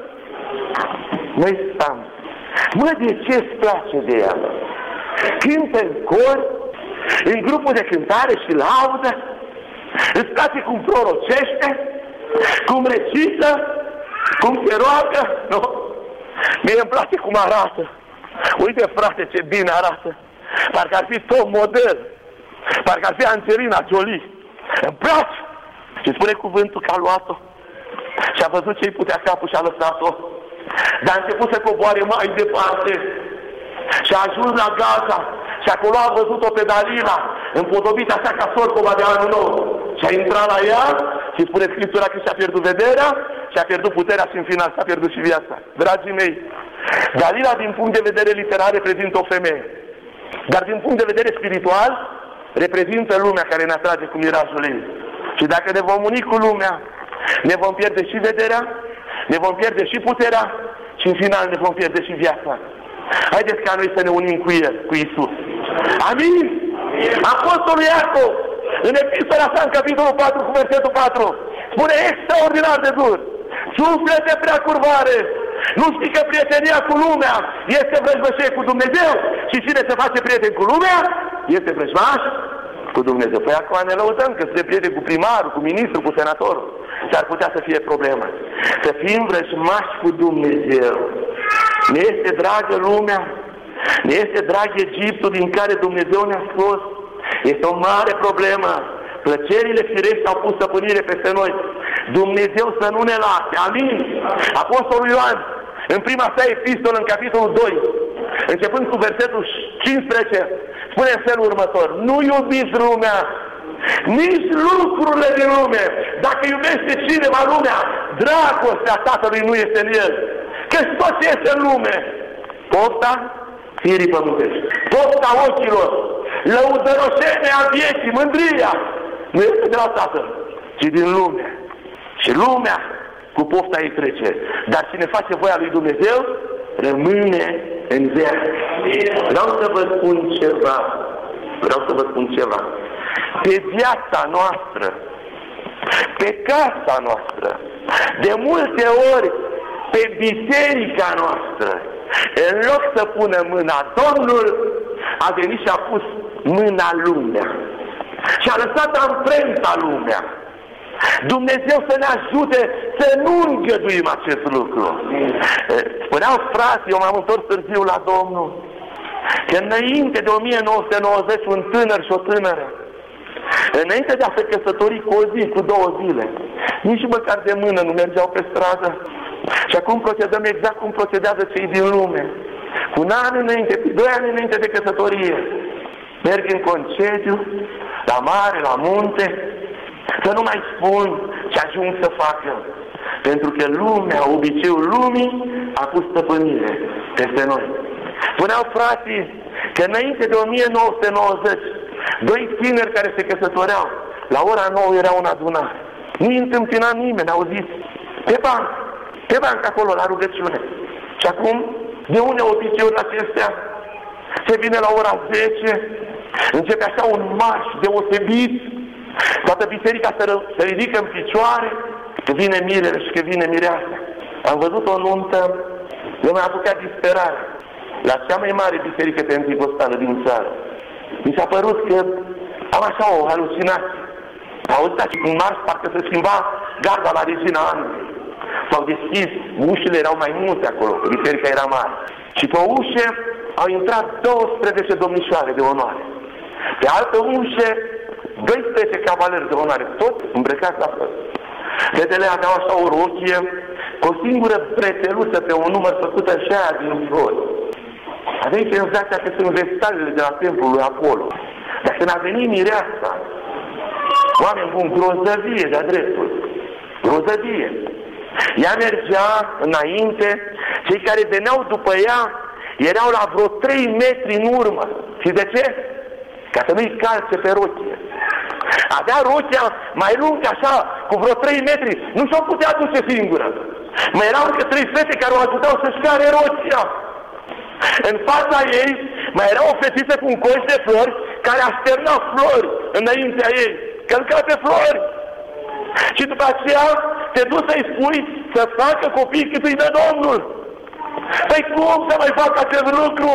noi stăm. Mă, de ce îți place de ea? Cântă în cor, în grupul de cântare și laudă, îți place cum prorocește, cum recită, cum se roagă? Nu? Mie îmi place cum arată. Uite, frate, ce bine arată. Parcă ar fi tot model. Parcă ar fi Angelina Jolie. Îmi place. Și spune cuvântul că a luat-o. Și a văzut ce-i putea capul și a lăsat-o. Dar a început să coboare mai departe. Și a ajuns la Gaza. Și acolo a văzut-o pe Dalila, împodobită așa ca sorcova de anul nou. Și a intrat la ea și spune Scriptura că și-a pierdut vederea și a pierdut puterea și în final s-a pierdut și viața. Dragii mei, Dalila din punct de vedere literar reprezintă o femeie, dar din punct de vedere spiritual reprezintă lumea care ne atrage cu mirajul ei. Și dacă ne vom uni cu lumea, ne vom pierde și vederea, ne vom pierde și puterea și în final ne vom pierde și viața. Haideți ca noi să ne unim cu El, cu Iisus. Amin? Apostolul Iacov, în epistola sa, în capitolul 4, cu versetul 4, spune extraordinar de dur: suflete prea curvare, nu știi că prietenia cu lumea este vrăjmășie cu Dumnezeu? Și cine se face prieten cu lumea este vrăjmaș cu Dumnezeu. Păi acum ne lăudăm că suntem prieteni cu primarul, cu ministrul, cu senatorul. S-ar putea să fie problema. Să fim vrăjmași cu Dumnezeu. Ne este dragă lumea, ne este drag Egiptul din care Dumnezeu ne-a scos. Este o mare problemă. Plăcerile firești au pus stăpânire peste noi. Dumnezeu să nu ne lase. Amin? Apostolul Ioan, în prima sa epistolă, în capitolul 2, începând cu versetul 15, spune în felul următor: nu iubiți lumea, nici lucrurile din lume. Dacă iubește cineva lumea, dragostea Tatălui nu este în el. Căci tot ce este în lume, pofta firii pământești, pofta ochilor, lăudăroșenia vieții, mândria, nu este de la Tatăl, ci din lume. Și lumea cu pofta ei trece. Dar cine face voia lui Dumnezeu rămâne în viață. Vreau să vă spun ceva. Pe viața noastră, pe casa noastră, de multe ori pe biserica noastră, în loc să pună mâna Domnul, a venit și a pus mâna lumea. Și a lăsat amprenta lumea. Dumnezeu să ne ajute să nu îngăduim acest lucru. Spuneau frații, eu m-am întors târziu la Domnul, că înainte de 1990 un tânăr și o tânără, înainte de a se căsători cu o zi, cu 2 zile, nici măcar de mână nu mergeau pe stradă. Și acum procedăm exact cum procedează cei din lume. Cu un an înainte, cu 2 ani înainte de căsătorie, merg în concediu, la mare, la munte, să nu mai spun ce ajung să facă. Pentru că lumea, obiceiul lumii, a pus stăpânire peste noi. Spuneau frații că înainte de 1990, 2 tineri care se căsătoreau, la ora 9 erau în adunare. Nu-i întâmpina nimeni, au zis, pe banc acolo, la rugăciune. Și acum, de unde obiceiurile acestea? Se vine la ora 10, începe așa un marș deosebit, toată biserica se ridică în picioare, că vine mirele și că vine mireasa. Am văzut o nuntă, eu m-am apucat disperare, la cea mai mare biserică penticostală din țară. Mi s-a părut că am așa o halucinație. Am auzit așa un marș, parcă se schimba garda la Regina Anului. S-au deschis, ușile erau mai multe acolo, biserica era mare. Și pe ușe au intrat 12 domnișoare de onoare. Pe altă ușe, 12 cavaleri de onoare, toți îmbrăcați la fel. Fetele aveau așa o rochie, cu o singură breteluță pe un număr făcută și aia din flori. Aveai senzația că sunt vestalele de la templul lui Apollo. Dar când a venit mireasa, oameni buni, grozăvie de-a dreptul. Grozăvie. Ea mergea înainte, cei care veneau după ea erau la vreo 3 metri în urmă. Și de ce? Ca să nu-i calce pe rochie. Avea rochia mai lungă așa, cu vreo 3 metri, nu și-o putea duce singură. Mai erau încă 3 fete care o ajutau să-și care rochia. În fața ei mai era o fetiță cu un coș de flori care așterna flori înaintea ei, călca pe flori. Și după aceea te duci să-i spui să facă copii cât îi dă Domnul. Păi cum să mai fac acest lucru?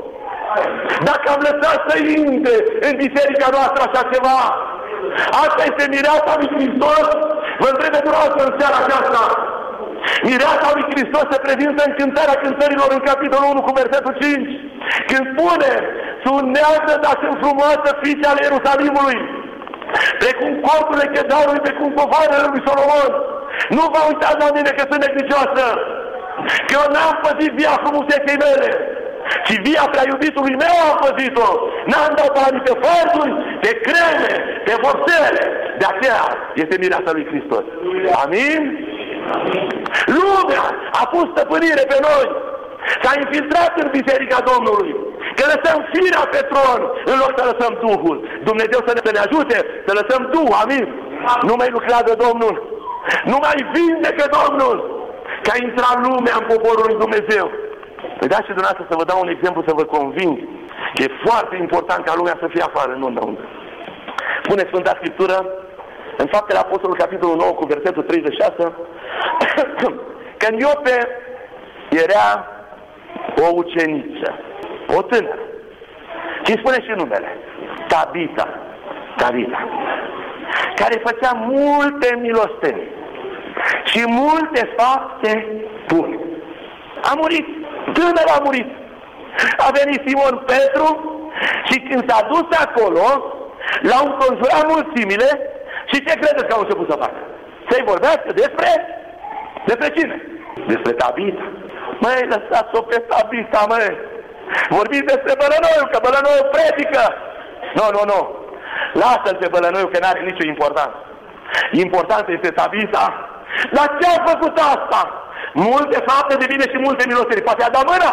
Dacă am lăsat să intre în biserica noastră așa ceva, asta este mireasa lui Hristos? Vă întreb de dumneavoastră în seara aceasta. Mireasa lui Hristos se prezintă în Cântarea Cântărilor, în capitolul 1 cu versetul 5, când spune: sunează, dar sunt frumoasă fiice ale Ierusalimului, precum corturile Chedarului, precum covoarele lui Solomon. Nu vă uitați la mine că sunt neglicioasă, că eu n-am păzit via frumuseței mele, ci via prea iubitului meu am păzit-o. N-am dat banii pe farduri, pe creme, pe vopsele. De aceea este mireasa lui Hristos. Amin? Lumea a pus stăpânire pe noi. S-a infiltrat în Biserica Domnului. Că lăsăm firea pe tron în loc să lăsăm Duhul. Dumnezeu să ne ajute să lăsăm Duhul, amin? Nu mai lucrează Domnul. Nu mai vindecă Domnul. Că a intrat lumea în poporul lui Dumnezeu. Păi dați și dumneavoastră să vă dau un exemplu să vă conving. E foarte important ca lumea să fie afară, nu înăuntru. Spune Sfânta Scriptură în Faptele Apostolului, capitolul 9, cu versetul 36, că în Iope era o uceniță, o tânără, și spune și numele, Tabita, care făcea multe milostenii și multe fapte bune. A murit, tânăr a murit. A venit Simon Petru și când s-a dus acolo, l-au înconjurat mulțimile și ce credeți că au început să facă? Să-i vorbească despre cine? Despre Tabita. Măi, lăsați-o pe Tabita, măi! Vorbiți despre Bălănoiu, că Bălănoiu predică! Nu. Lasă-l pe Bălănoiu, că n-are nicio importanță. Important este Tabita. Dar ce a făcut asta? Multe fapte de bine și multe milostenie. Poate a dat mâna.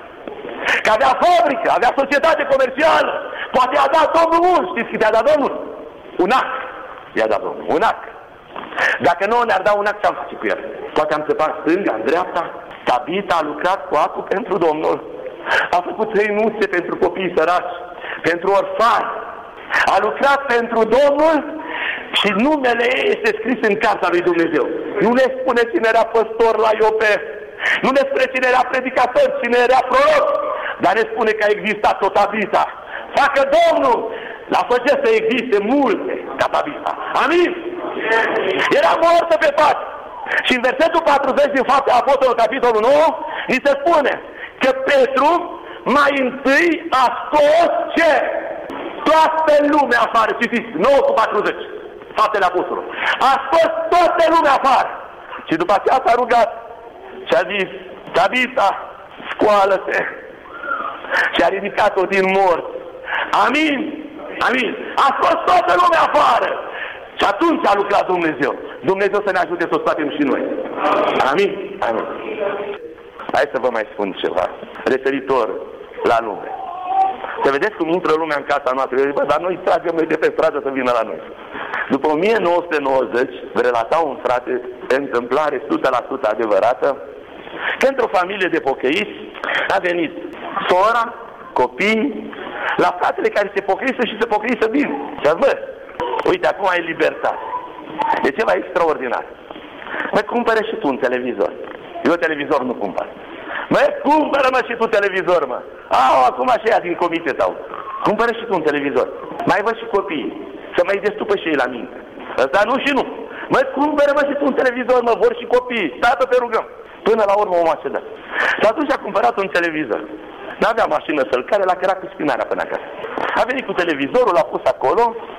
Că avea fabrică, avea societate comercială. Poate a dat Domnul mult. Știți că i-a dat Domnul? Un ac. I-a dat Domnul. Un ac. Dacă nu ne-ar da un ac, ce-am face cu el? Poate am țăpat stânga, în dreapta. Tabita a lucrat cu acul pentru Domnul. A făcut hăinuțe pentru copiii săraci, pentru orfani. A lucrat pentru Domnul și numele ei este scris în cartea lui Dumnezeu. Nu ne spune cine era păstor la Iope, nu ne spune cine era predicator, cine era proroc, dar ne spune că a existat o Tabita. Facă Domnul, l-a făcut să existe multe ca Tabita. Amin? Era mortă pe față. Și în versetul 40 din Faptele Apostolului, capitolul 9, ni se spune că Petru mai întâi a scos ce? Toată lumea afară. Citiți, 9:40, Faptele Apostolului. A scos toată lumea afară. Și după aceea s-a rugat și a zis, Tabita, scoală-te. Și a ridicat-o din morți. Amin? Amin. A scos toată lumea afară. Și atunci a lucrat Dumnezeu. Dumnezeu să ne ajute să o scoatem și noi. Amin? Amin. Hai să vă mai spun ceva referitor la lume. Să vedeți cum intră lumea în casa noastră. Eu zic, bă, dar noi tragem noi de pe stradă să vină la noi. După 1990, relata un frate, întâmplare 100% adevărată, că într-o familie de pocăiți a venit sora, copii, la fratele care se pocăisă și se pocăisă bine. Și a zis, bă, uite, acum ai libertate. E ceva extraordinar. Mă, cumpără și tu un televizor. Eu televizor nu cumpăr. Mă, cumpără-mă și tu televizor, mă. Acum așa ea din comitet au. Cumpără și tu un televizor. Mai văd și copiii. Să mai destupă și ei la minte. Ăsta nu și nu. Mă, cumpără-mă și tu un televizor, mă, vor și copiii. Tată, te rugăm. Până la urmă o mașină. Și atunci a cumpărat un televizor. N-avea mașină să-l care, la căra cu spinarea până acasă. A venit cu televizorul, l-a pus acolo,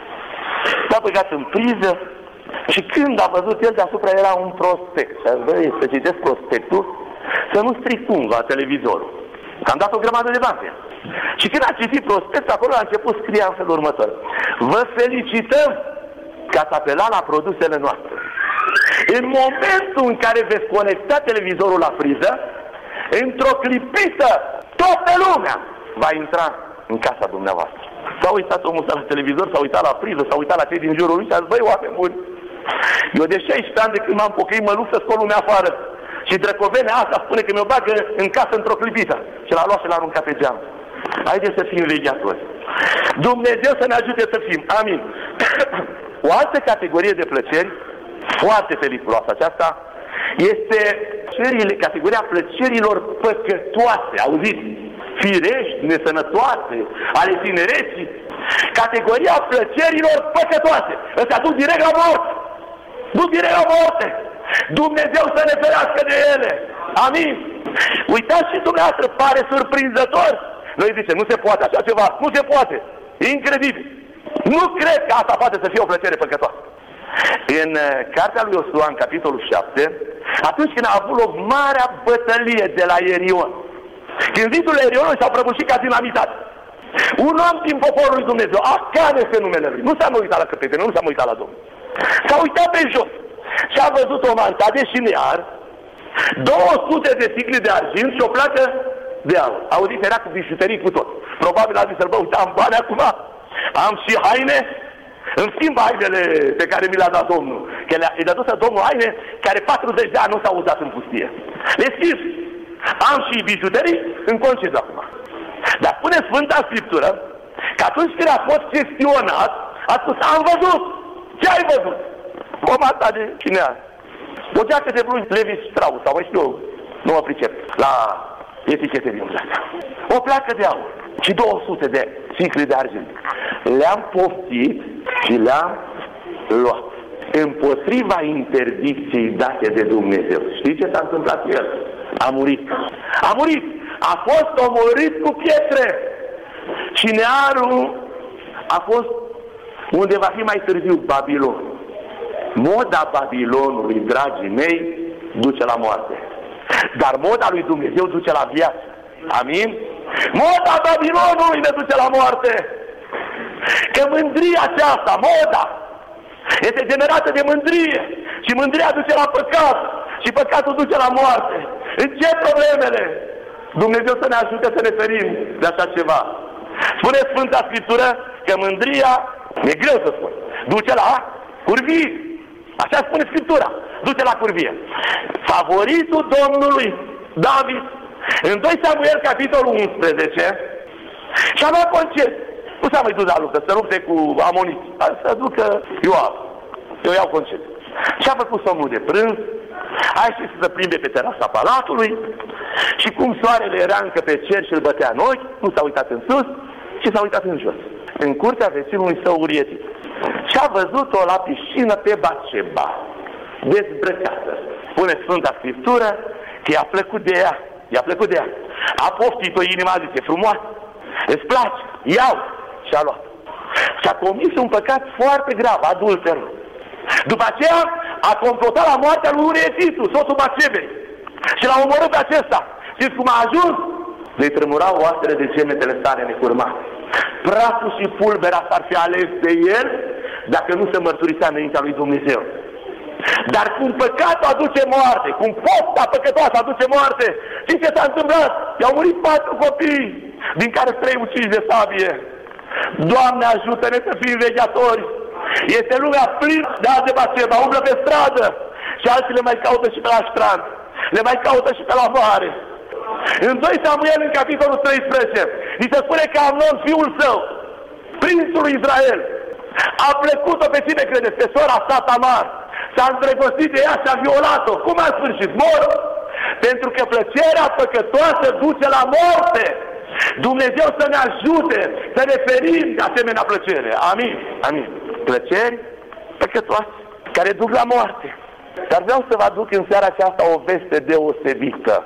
l-a băgat în priză și când a văzut el, deasupra era un prospect. Și a zis, băi, să citesc prospectul, să nu stric cumva televizorul. Că am dat o grămadă de bani. Și când a citit prospectul, acolo a început scria în felul următor. Vă felicităm că ați apelat la produsele noastre. În momentul în care veți conecta televizorul la priză, într-o clipită, toată lumea va intra în casa dumneavoastră. S-a uitat omul ăsta la televizor, s-a uitat la priză, s-a uitat la cei din jurul lui și a zis, băi, oameni buni, eu de 16 ani de când m-am pocăit, mă lupt să scol lumea afară. Și drăcovenea asta spune că mi-o bagă în casă într-o clipită. Și l-a luat și l-a aruncat pe geam. Haideți să fim vegheatori. Dumnezeu să ne ajute să fim. Amin. O altă categorie de plăceri, foarte periculoasă aceasta, este categoria plăcerilor păcătoase. Auziți? Firești, nesănătoase, ale tinereții. Categoria plăcerilor păcătoase. Ăstea duc direct la moarte. Duc direct la moarte. Dumnezeu să ne ferească de ele. Amin. Uitați și dumneavoastră, pare surprinzător. Noi zicem, nu se poate așa ceva. Nu se poate. E incredibil. Nu cred că asta poate să fie o plăcere păcătoasă. În cartea lui Iosua, în capitolul 7, atunci când a avut loc marea bătălie de la Ierion, când zidul Ierionului s-au prăbușit ca dinamitat, un om din poporul lui Dumnezeu, Acan este numele lui, nu s-a uitat la căpetene, nu s-a uitat la Domnul, s-a uitat pe jos, și a văzut o mantade și near, 200 de sicli de argint și o placă de aur. Auziți, era cu bijuterii cu tot. Probabil a zis să-l bă, uite, am bani acum, am și haine, în schimb hainele pe care mi le-a dat Domnul. Că i-a dus Domnul haine care 40 de ani nu s-au uzat în pustie. Le scris, am și bijuterii în concediu acum. Dar spune Sfânta Scriptură că atunci când a fost chestionat, a spus, am văzut. Ce ai văzut? O mata de cinea. O geacă de bluz Levi Strauss, sau mai știu eu, nu mă pricep la etichete din asta. O placă de aur și 200 de sicli de argint. Le-am poftit și le-am luat. Împotriva interdicției date de Dumnezeu. Știți ce s-a întâmplat cu el? A murit. A murit. A fost omorât cu pietre. Și nearul a fost unde va fi mai târziu Babilon. Moda Babilonului, dragii mei, duce la moarte. Dar moda lui Dumnezeu duce la viață. Amin? Moda Babilonului ne duce la moarte. Că mândria aceasta, moda, este generată de mândrie. Și mândria duce la păcat. Și păcatul duce la moarte. În ce problemele? Dumnezeu să ne ajute să ne ferim de așa ceva. Spune Sfânta Scriptură că mândria, e greu să spun, duce la curvie. Așa spune Scriptura, duce la curvie. Favoritul Domnului David, în 2 Samuel, capitolul 11, și-a luat conced. Nu s-a mai dus la luptă, să lupte cu amoniți, să ducă Ioab. Eu iau conced. Și-a făcut somnul de prânz, a ieșit să se plimbe pe terasa palatului și cum soarele era încă pe cer și îl bătea în ochi, nu s-a uitat în sus și s-a uitat în jos, în curtea vecinului său Urietit. Și a văzut-o la piscină pe Batșeba, dezbrăcată. Spune Sfânta Scriptură că i-a plăcut de ea, a poftit-o inima, zice, frumoasă, îți place, iau, și-a luat. Și-a comis un păcat foarte grav, adulterul. După aceea a complotat la moartea lui Urietitul, soțul Batșebei, și l-a omorât pe acesta. Știți cum a ajuns? Le tremurau oasele de gemetele sale necurmate. Praful și pulbera s-ar fi ales de el dacă nu se mărturisea înaintea lui Dumnezeu. Dar cum păcatul aduce moarte, cum pofta păcătoasă aduce moarte, știți ce s-a întâmplat? I-au murit 4 copii, din care 3 uciși de sabie. Doamne, ajută-ne să fim vegheatori. Este lumea plină de azi de Batșeba, umblă pe stradă și alții le mai caută și pe la strand, le mai caută și pe la mare. În 2 Samuel, în capitolul 13, îi se spune că Amnon, fiul său, prințul lui Israel, a plecut-o pe cine credeți? Pe sora sa Tamar. S-a îndrăgostit de ea și a violat-o. Cum a sfârșit? Mort! Pentru că plăcerea păcătoasă duce la moarte. Dumnezeu să ne ajute să ne ferim de asemenea plăcere. Amin. Amin. Plăceri păcătoase care duc la moarte. Dar vreau să vă aduc în seara aceasta o veste deosebită.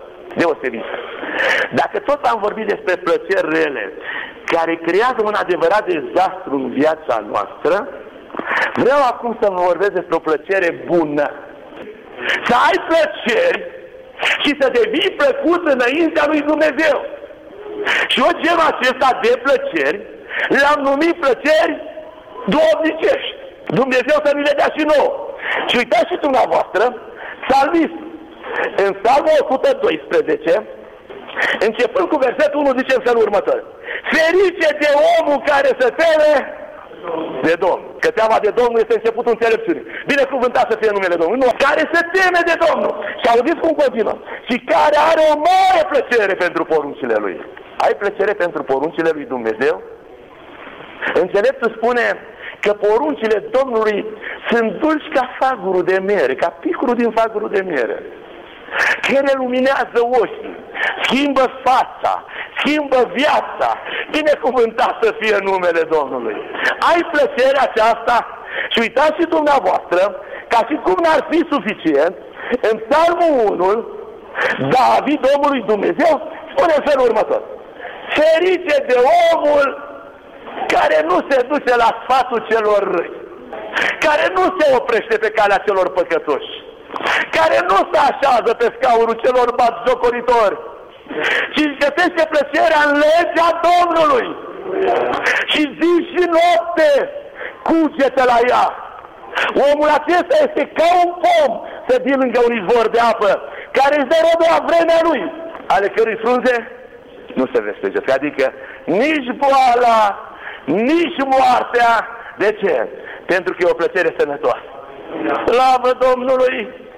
Dacă tot am vorbit despre plăceri rele care creează un adevărat dezastru în viața noastră, vreau acum să vă vorbesc despre o plăcere bună. Să ai plăceri și să devii plăcut înaintea lui Dumnezeu. Și eu genul acesta de plăceri le-am numit plăceri duhovnicești. Dumnezeu să ni le dea și nouă. Și uitați și dumneavoastră, psalmist, în Psalmul 112, începând cu versetul 1, zice în felul următor: ferice de omul care se teme de Domnul. Că teama de Domnul este începutul înțelepciunii. Binecuvântat să fie numele Domnului. Nu, care se teme de Domnul. Și auziți cum continuă. Și care are o mare plăcere pentru poruncile Lui. Ai plăcere pentru poruncile Lui Dumnezeu? Înțeleptul spune că poruncile Domnului sunt dulci ca fagurul de miere, ca picurul din fagurul de miere. Că ele luminează ochii, schimbă fața, schimbă viața. Binecuvântat să fie numele Domnului. Ai plăcerea aceasta? Și uitați și dumneavoastră, ca și cum n-ar fi suficient, în Psalmul 1, David, omul lui Dumnezeu, spune în felul următor: ferice de omul care nu se duce la sfatul celor răi, care nu se oprește pe calea celor păcătoși, care nu se așează pe scaunul celor batjocoritori, ci își găsește plăcerea în legea Domnului și zi și noapte cugetă la ea. Omul acesta este ca un pom sădit lângă un izvor de apă, care își dă rodul la vremea lui, ale cărui frunze nu se vestege. Adică nici boala, nici moartea. De ce? Pentru că e o plăcere sănătoasă. Slavă Domnului!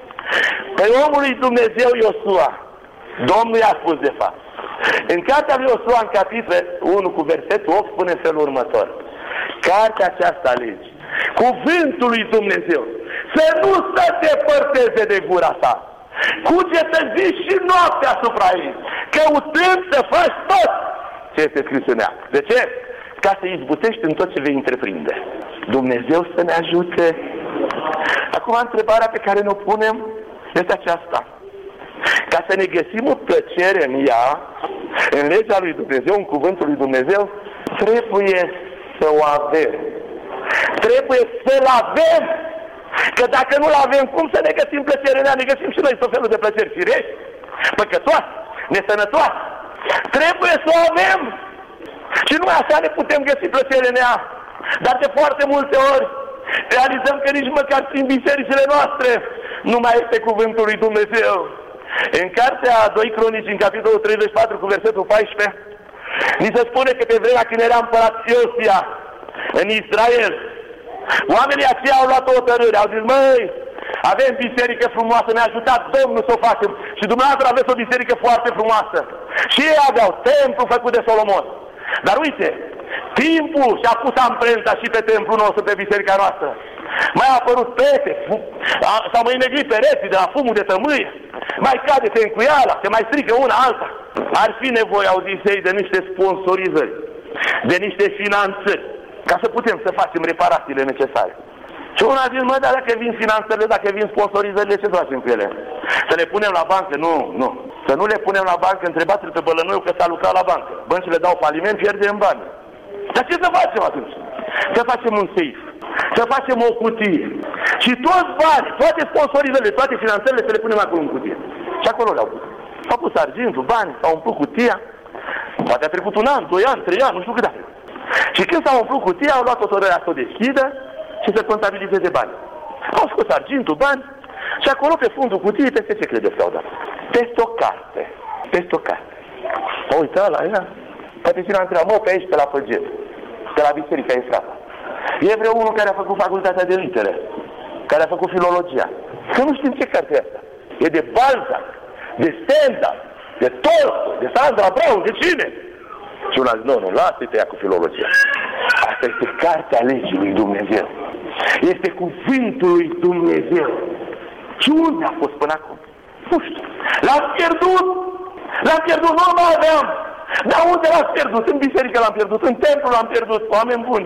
Păi omul lui Dumnezeu Iosua, Domnul i-a spus de fapt. În cartea lui Iosua, în capitolul 1 cu versetul 8, spune în felul următor. Cartea aceasta a legii, cuvântul lui Dumnezeu, să nu se depărteze de gura ta. Cugetă zi și noapte asupra ei, căutând să faci tot ce este scris în ea. De ce? Ca să izbutești în tot ce vei întreprinde. Dumnezeu să ne ajute. Acum întrebarea pe care ne-o punem este aceasta. Ca să ne găsim o plăcere în ea, în legea lui Dumnezeu, în cuvântul lui Dumnezeu, trebuie să o avem. Trebuie să-l avem. Că dacă nu-l avem, cum să ne găsim plăcere în ea? Ne găsim și noi tot felul de plăceri firești, păcătoase, nesănătoase. Trebuie să o avem. Și numai așa ne putem găsi plăcere în ea. Dar de foarte multe ori realizăm că nici măcar prin bisericile noastre nu mai este cuvântul lui Dumnezeu. În cartea 2 Cronici, în capitolul 34 cu versetul 14, ni se spune că pe vremea când era împărat Iosia în Israel, oamenii aceia au luat o hotărâre, au zis, măi, avem biserică frumoasă, ne-a ajutat Domnul să o facem și dumneavoastră aveți o biserică foarte frumoasă. Și ei aveau templu făcut de Solomon. Dar uite, timpul și-a pus amprenta și pe templul nostru, pe biserica noastră. Mai a apărut pete, s-au mai negrit pereții de la fumul de tămâie, mai cade tencuiala, se mai strică una alta. Ar fi nevoie, au zis ei, de niște sponsorizări, de niște finanțări, ca să putem să facem reparațiile necesare. Și una zis, mă, dar dacă vin finanțările, dacă vin sponsorizările, ce facem cu ele? Să le punem la bancă? Nu. Să nu le punem la bancă, întrebați-l pe Bălănoiu că s-a lucrat la bancă. Băncile dau faliment, pierdem bani. Dar ce să facem atunci? Să facem un seif, să facem o cutie. Și toți bani, toate sponsorizările, toate finanțările să le punem acolo în cutie. Și acolo le-au pus. Au pus argintul, bani, s-au umplut cutia. Poate a trecut un an, 2 ani, 3 ani, nu știu cât a trecut. Și când s-au umplut cutia, au luat hotărârea să o deschidă și să contabilizeze bani. Au scos argintul, bani și acolo pe fundul cutiei, peste ce credeți că au dat? Peste o carte. Peste o carte. Mă uita la ea. Poate și l-a întrebat, pe aici, pe la Păget, pe la Biserica Efrata. E vreo unul care a făcut facultatea de litere, care a făcut filologia. Că nu știm ce carte e asta. E de Balzac, de Stendhal, de Tolstoi, de Sandra Brown, de cine? Și unul a zis, nu, lasă-te ea cu filologia. Asta este cartea legii lui Dumnezeu. Este cuvântul lui Dumnezeu. Și unde a fost până acum? Nu știu. L-am pierdut. L-am pierdut, nu mai aveam. Dar unde l-am pierdut? În biserică l-am pierdut, în templu l-am pierdut, oameni buni.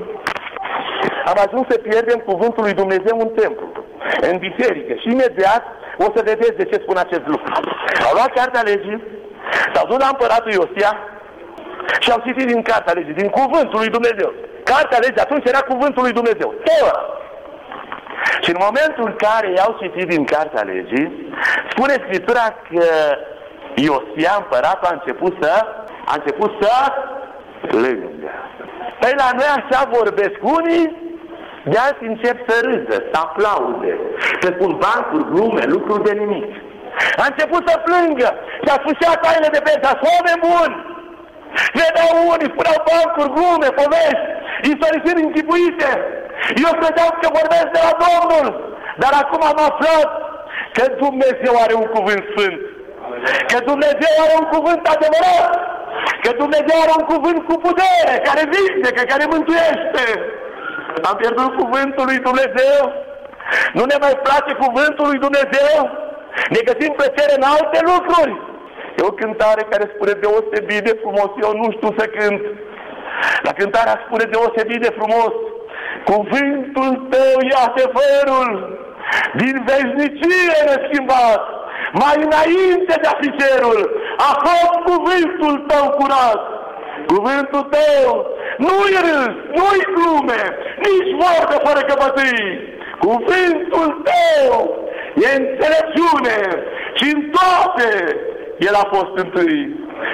Am ajuns să pierdem cuvântul lui Dumnezeu în templu, în biserică. Și imediat o să vedeți de ce spun acest lucru. Au luat cartea legii, s-au dus la împăratul Iosia și au citit din cartea legii, din cuvântul lui Dumnezeu. Cartea legii atunci era cuvântul lui Dumnezeu. Tora! Și în momentul în care i-au citit din cartea legii, spune Scriptura că Iosia, împăratul, a început să plângă. Păi la noi așa vorbesc unii, de alții încep să râdă, să aplaude, să spun bancuri, glume, lucruri de nimic. A început să plângă și a spus și tainele de pe oameni buni. Vedeau unii, spuneau bancuri, glume, povești, istorisiri închipuite. Eu credeam că vorbesc de la Domnul, dar acum am aflat că Dumnezeu are un cuvânt sfânt, că Dumnezeu are un cuvânt adevărat, că Dumnezeu are un cuvânt cu putere, care vindecă, care mântuiește. Am pierdut cuvântul lui Dumnezeu, nu ne mai place cuvântul lui Dumnezeu, ne găsim plăcere în alte lucruri. E o cântare care spune deosebit de frumos, eu nu știu să cânt. La cântarea spune deosebit de frumos, cuvântul tău e adevărul, din veșnicie neschimbat, mai înainte de a fi cerul, a fost cuvântul tău curat. Cuvântul tău nu-i râs, nu-i glume, nici vorbe fără căpătâi. Cuvântul tău e înțelepciune și în toate el a fost întâi.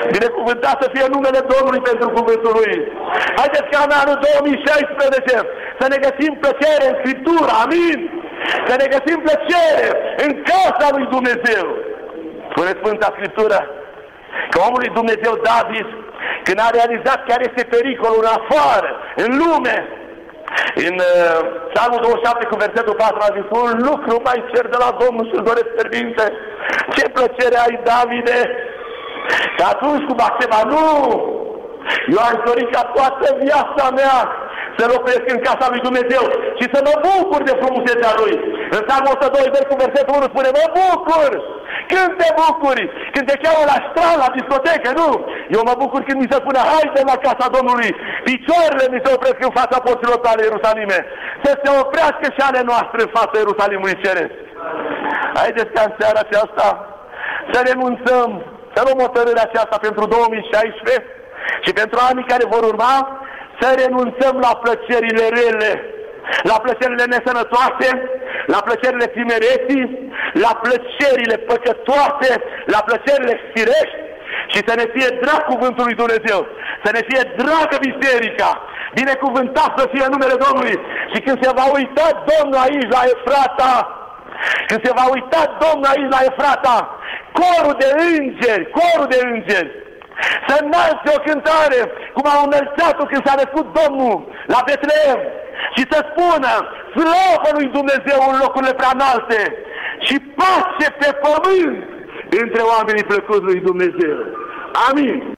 Binecuvântat să fie numele Domnului pentru cuvântul lui. Haideți ca în anul 2016 să ne găsim plăcere în Scriptură, amin? Să ne găsim plăcere în casa lui Dumnezeu. Spune Sfânta Scriptură că omul lui Dumnezeu David, când a realizat care este pericolul în afară, în lume, în Psalmul 27 cu versetul 4 a zis: un lucru mai cer de la Domnul și-l doresc fierbinte. Ce plăcere ai, Davide, că atunci cu Batseba, nu! Eu aș dori ca toată viața mea să locuiesc în casa lui Dumnezeu și să mă bucur de frumusețea lui. În Psalmul 102 cu versetul 1 spune: mă bucur! Când te bucuri? Când te cheamă la stran, la discotecă, nu? Eu mă bucur când mi se spune: haide la casa Domnului, picioarele mi se opresc în fața porților tale, Ierusalime, să se oprească și ale noastre în fața Ierusalimului Ceresc. Haideți ca în seara aceasta să renunțăm, să luăm hotărârea aceasta pentru 2016 și pentru anii care vor urma, să renunțăm la plăcerile rele, la plăcerile nesănătoase, la plăcerile tinereții, la plăcerile păcătoase, la plăcerile firești și să ne fie drag cuvântul lui Dumnezeu, să ne fie dragă biserica, binecuvântat să fie numele Domnului. Și când se va uita Domnul aici la Efrata, când se va uita Domnul aici la Efrata, corul de îngeri, să înalțe o cântare, cum au înălțat-o când s-a născut Domnul la Betlehem, și să spună: slavă lui Dumnezeu în locurile prea înalte și pace pe pământ între oamenii plăcuți lui Dumnezeu. Amin.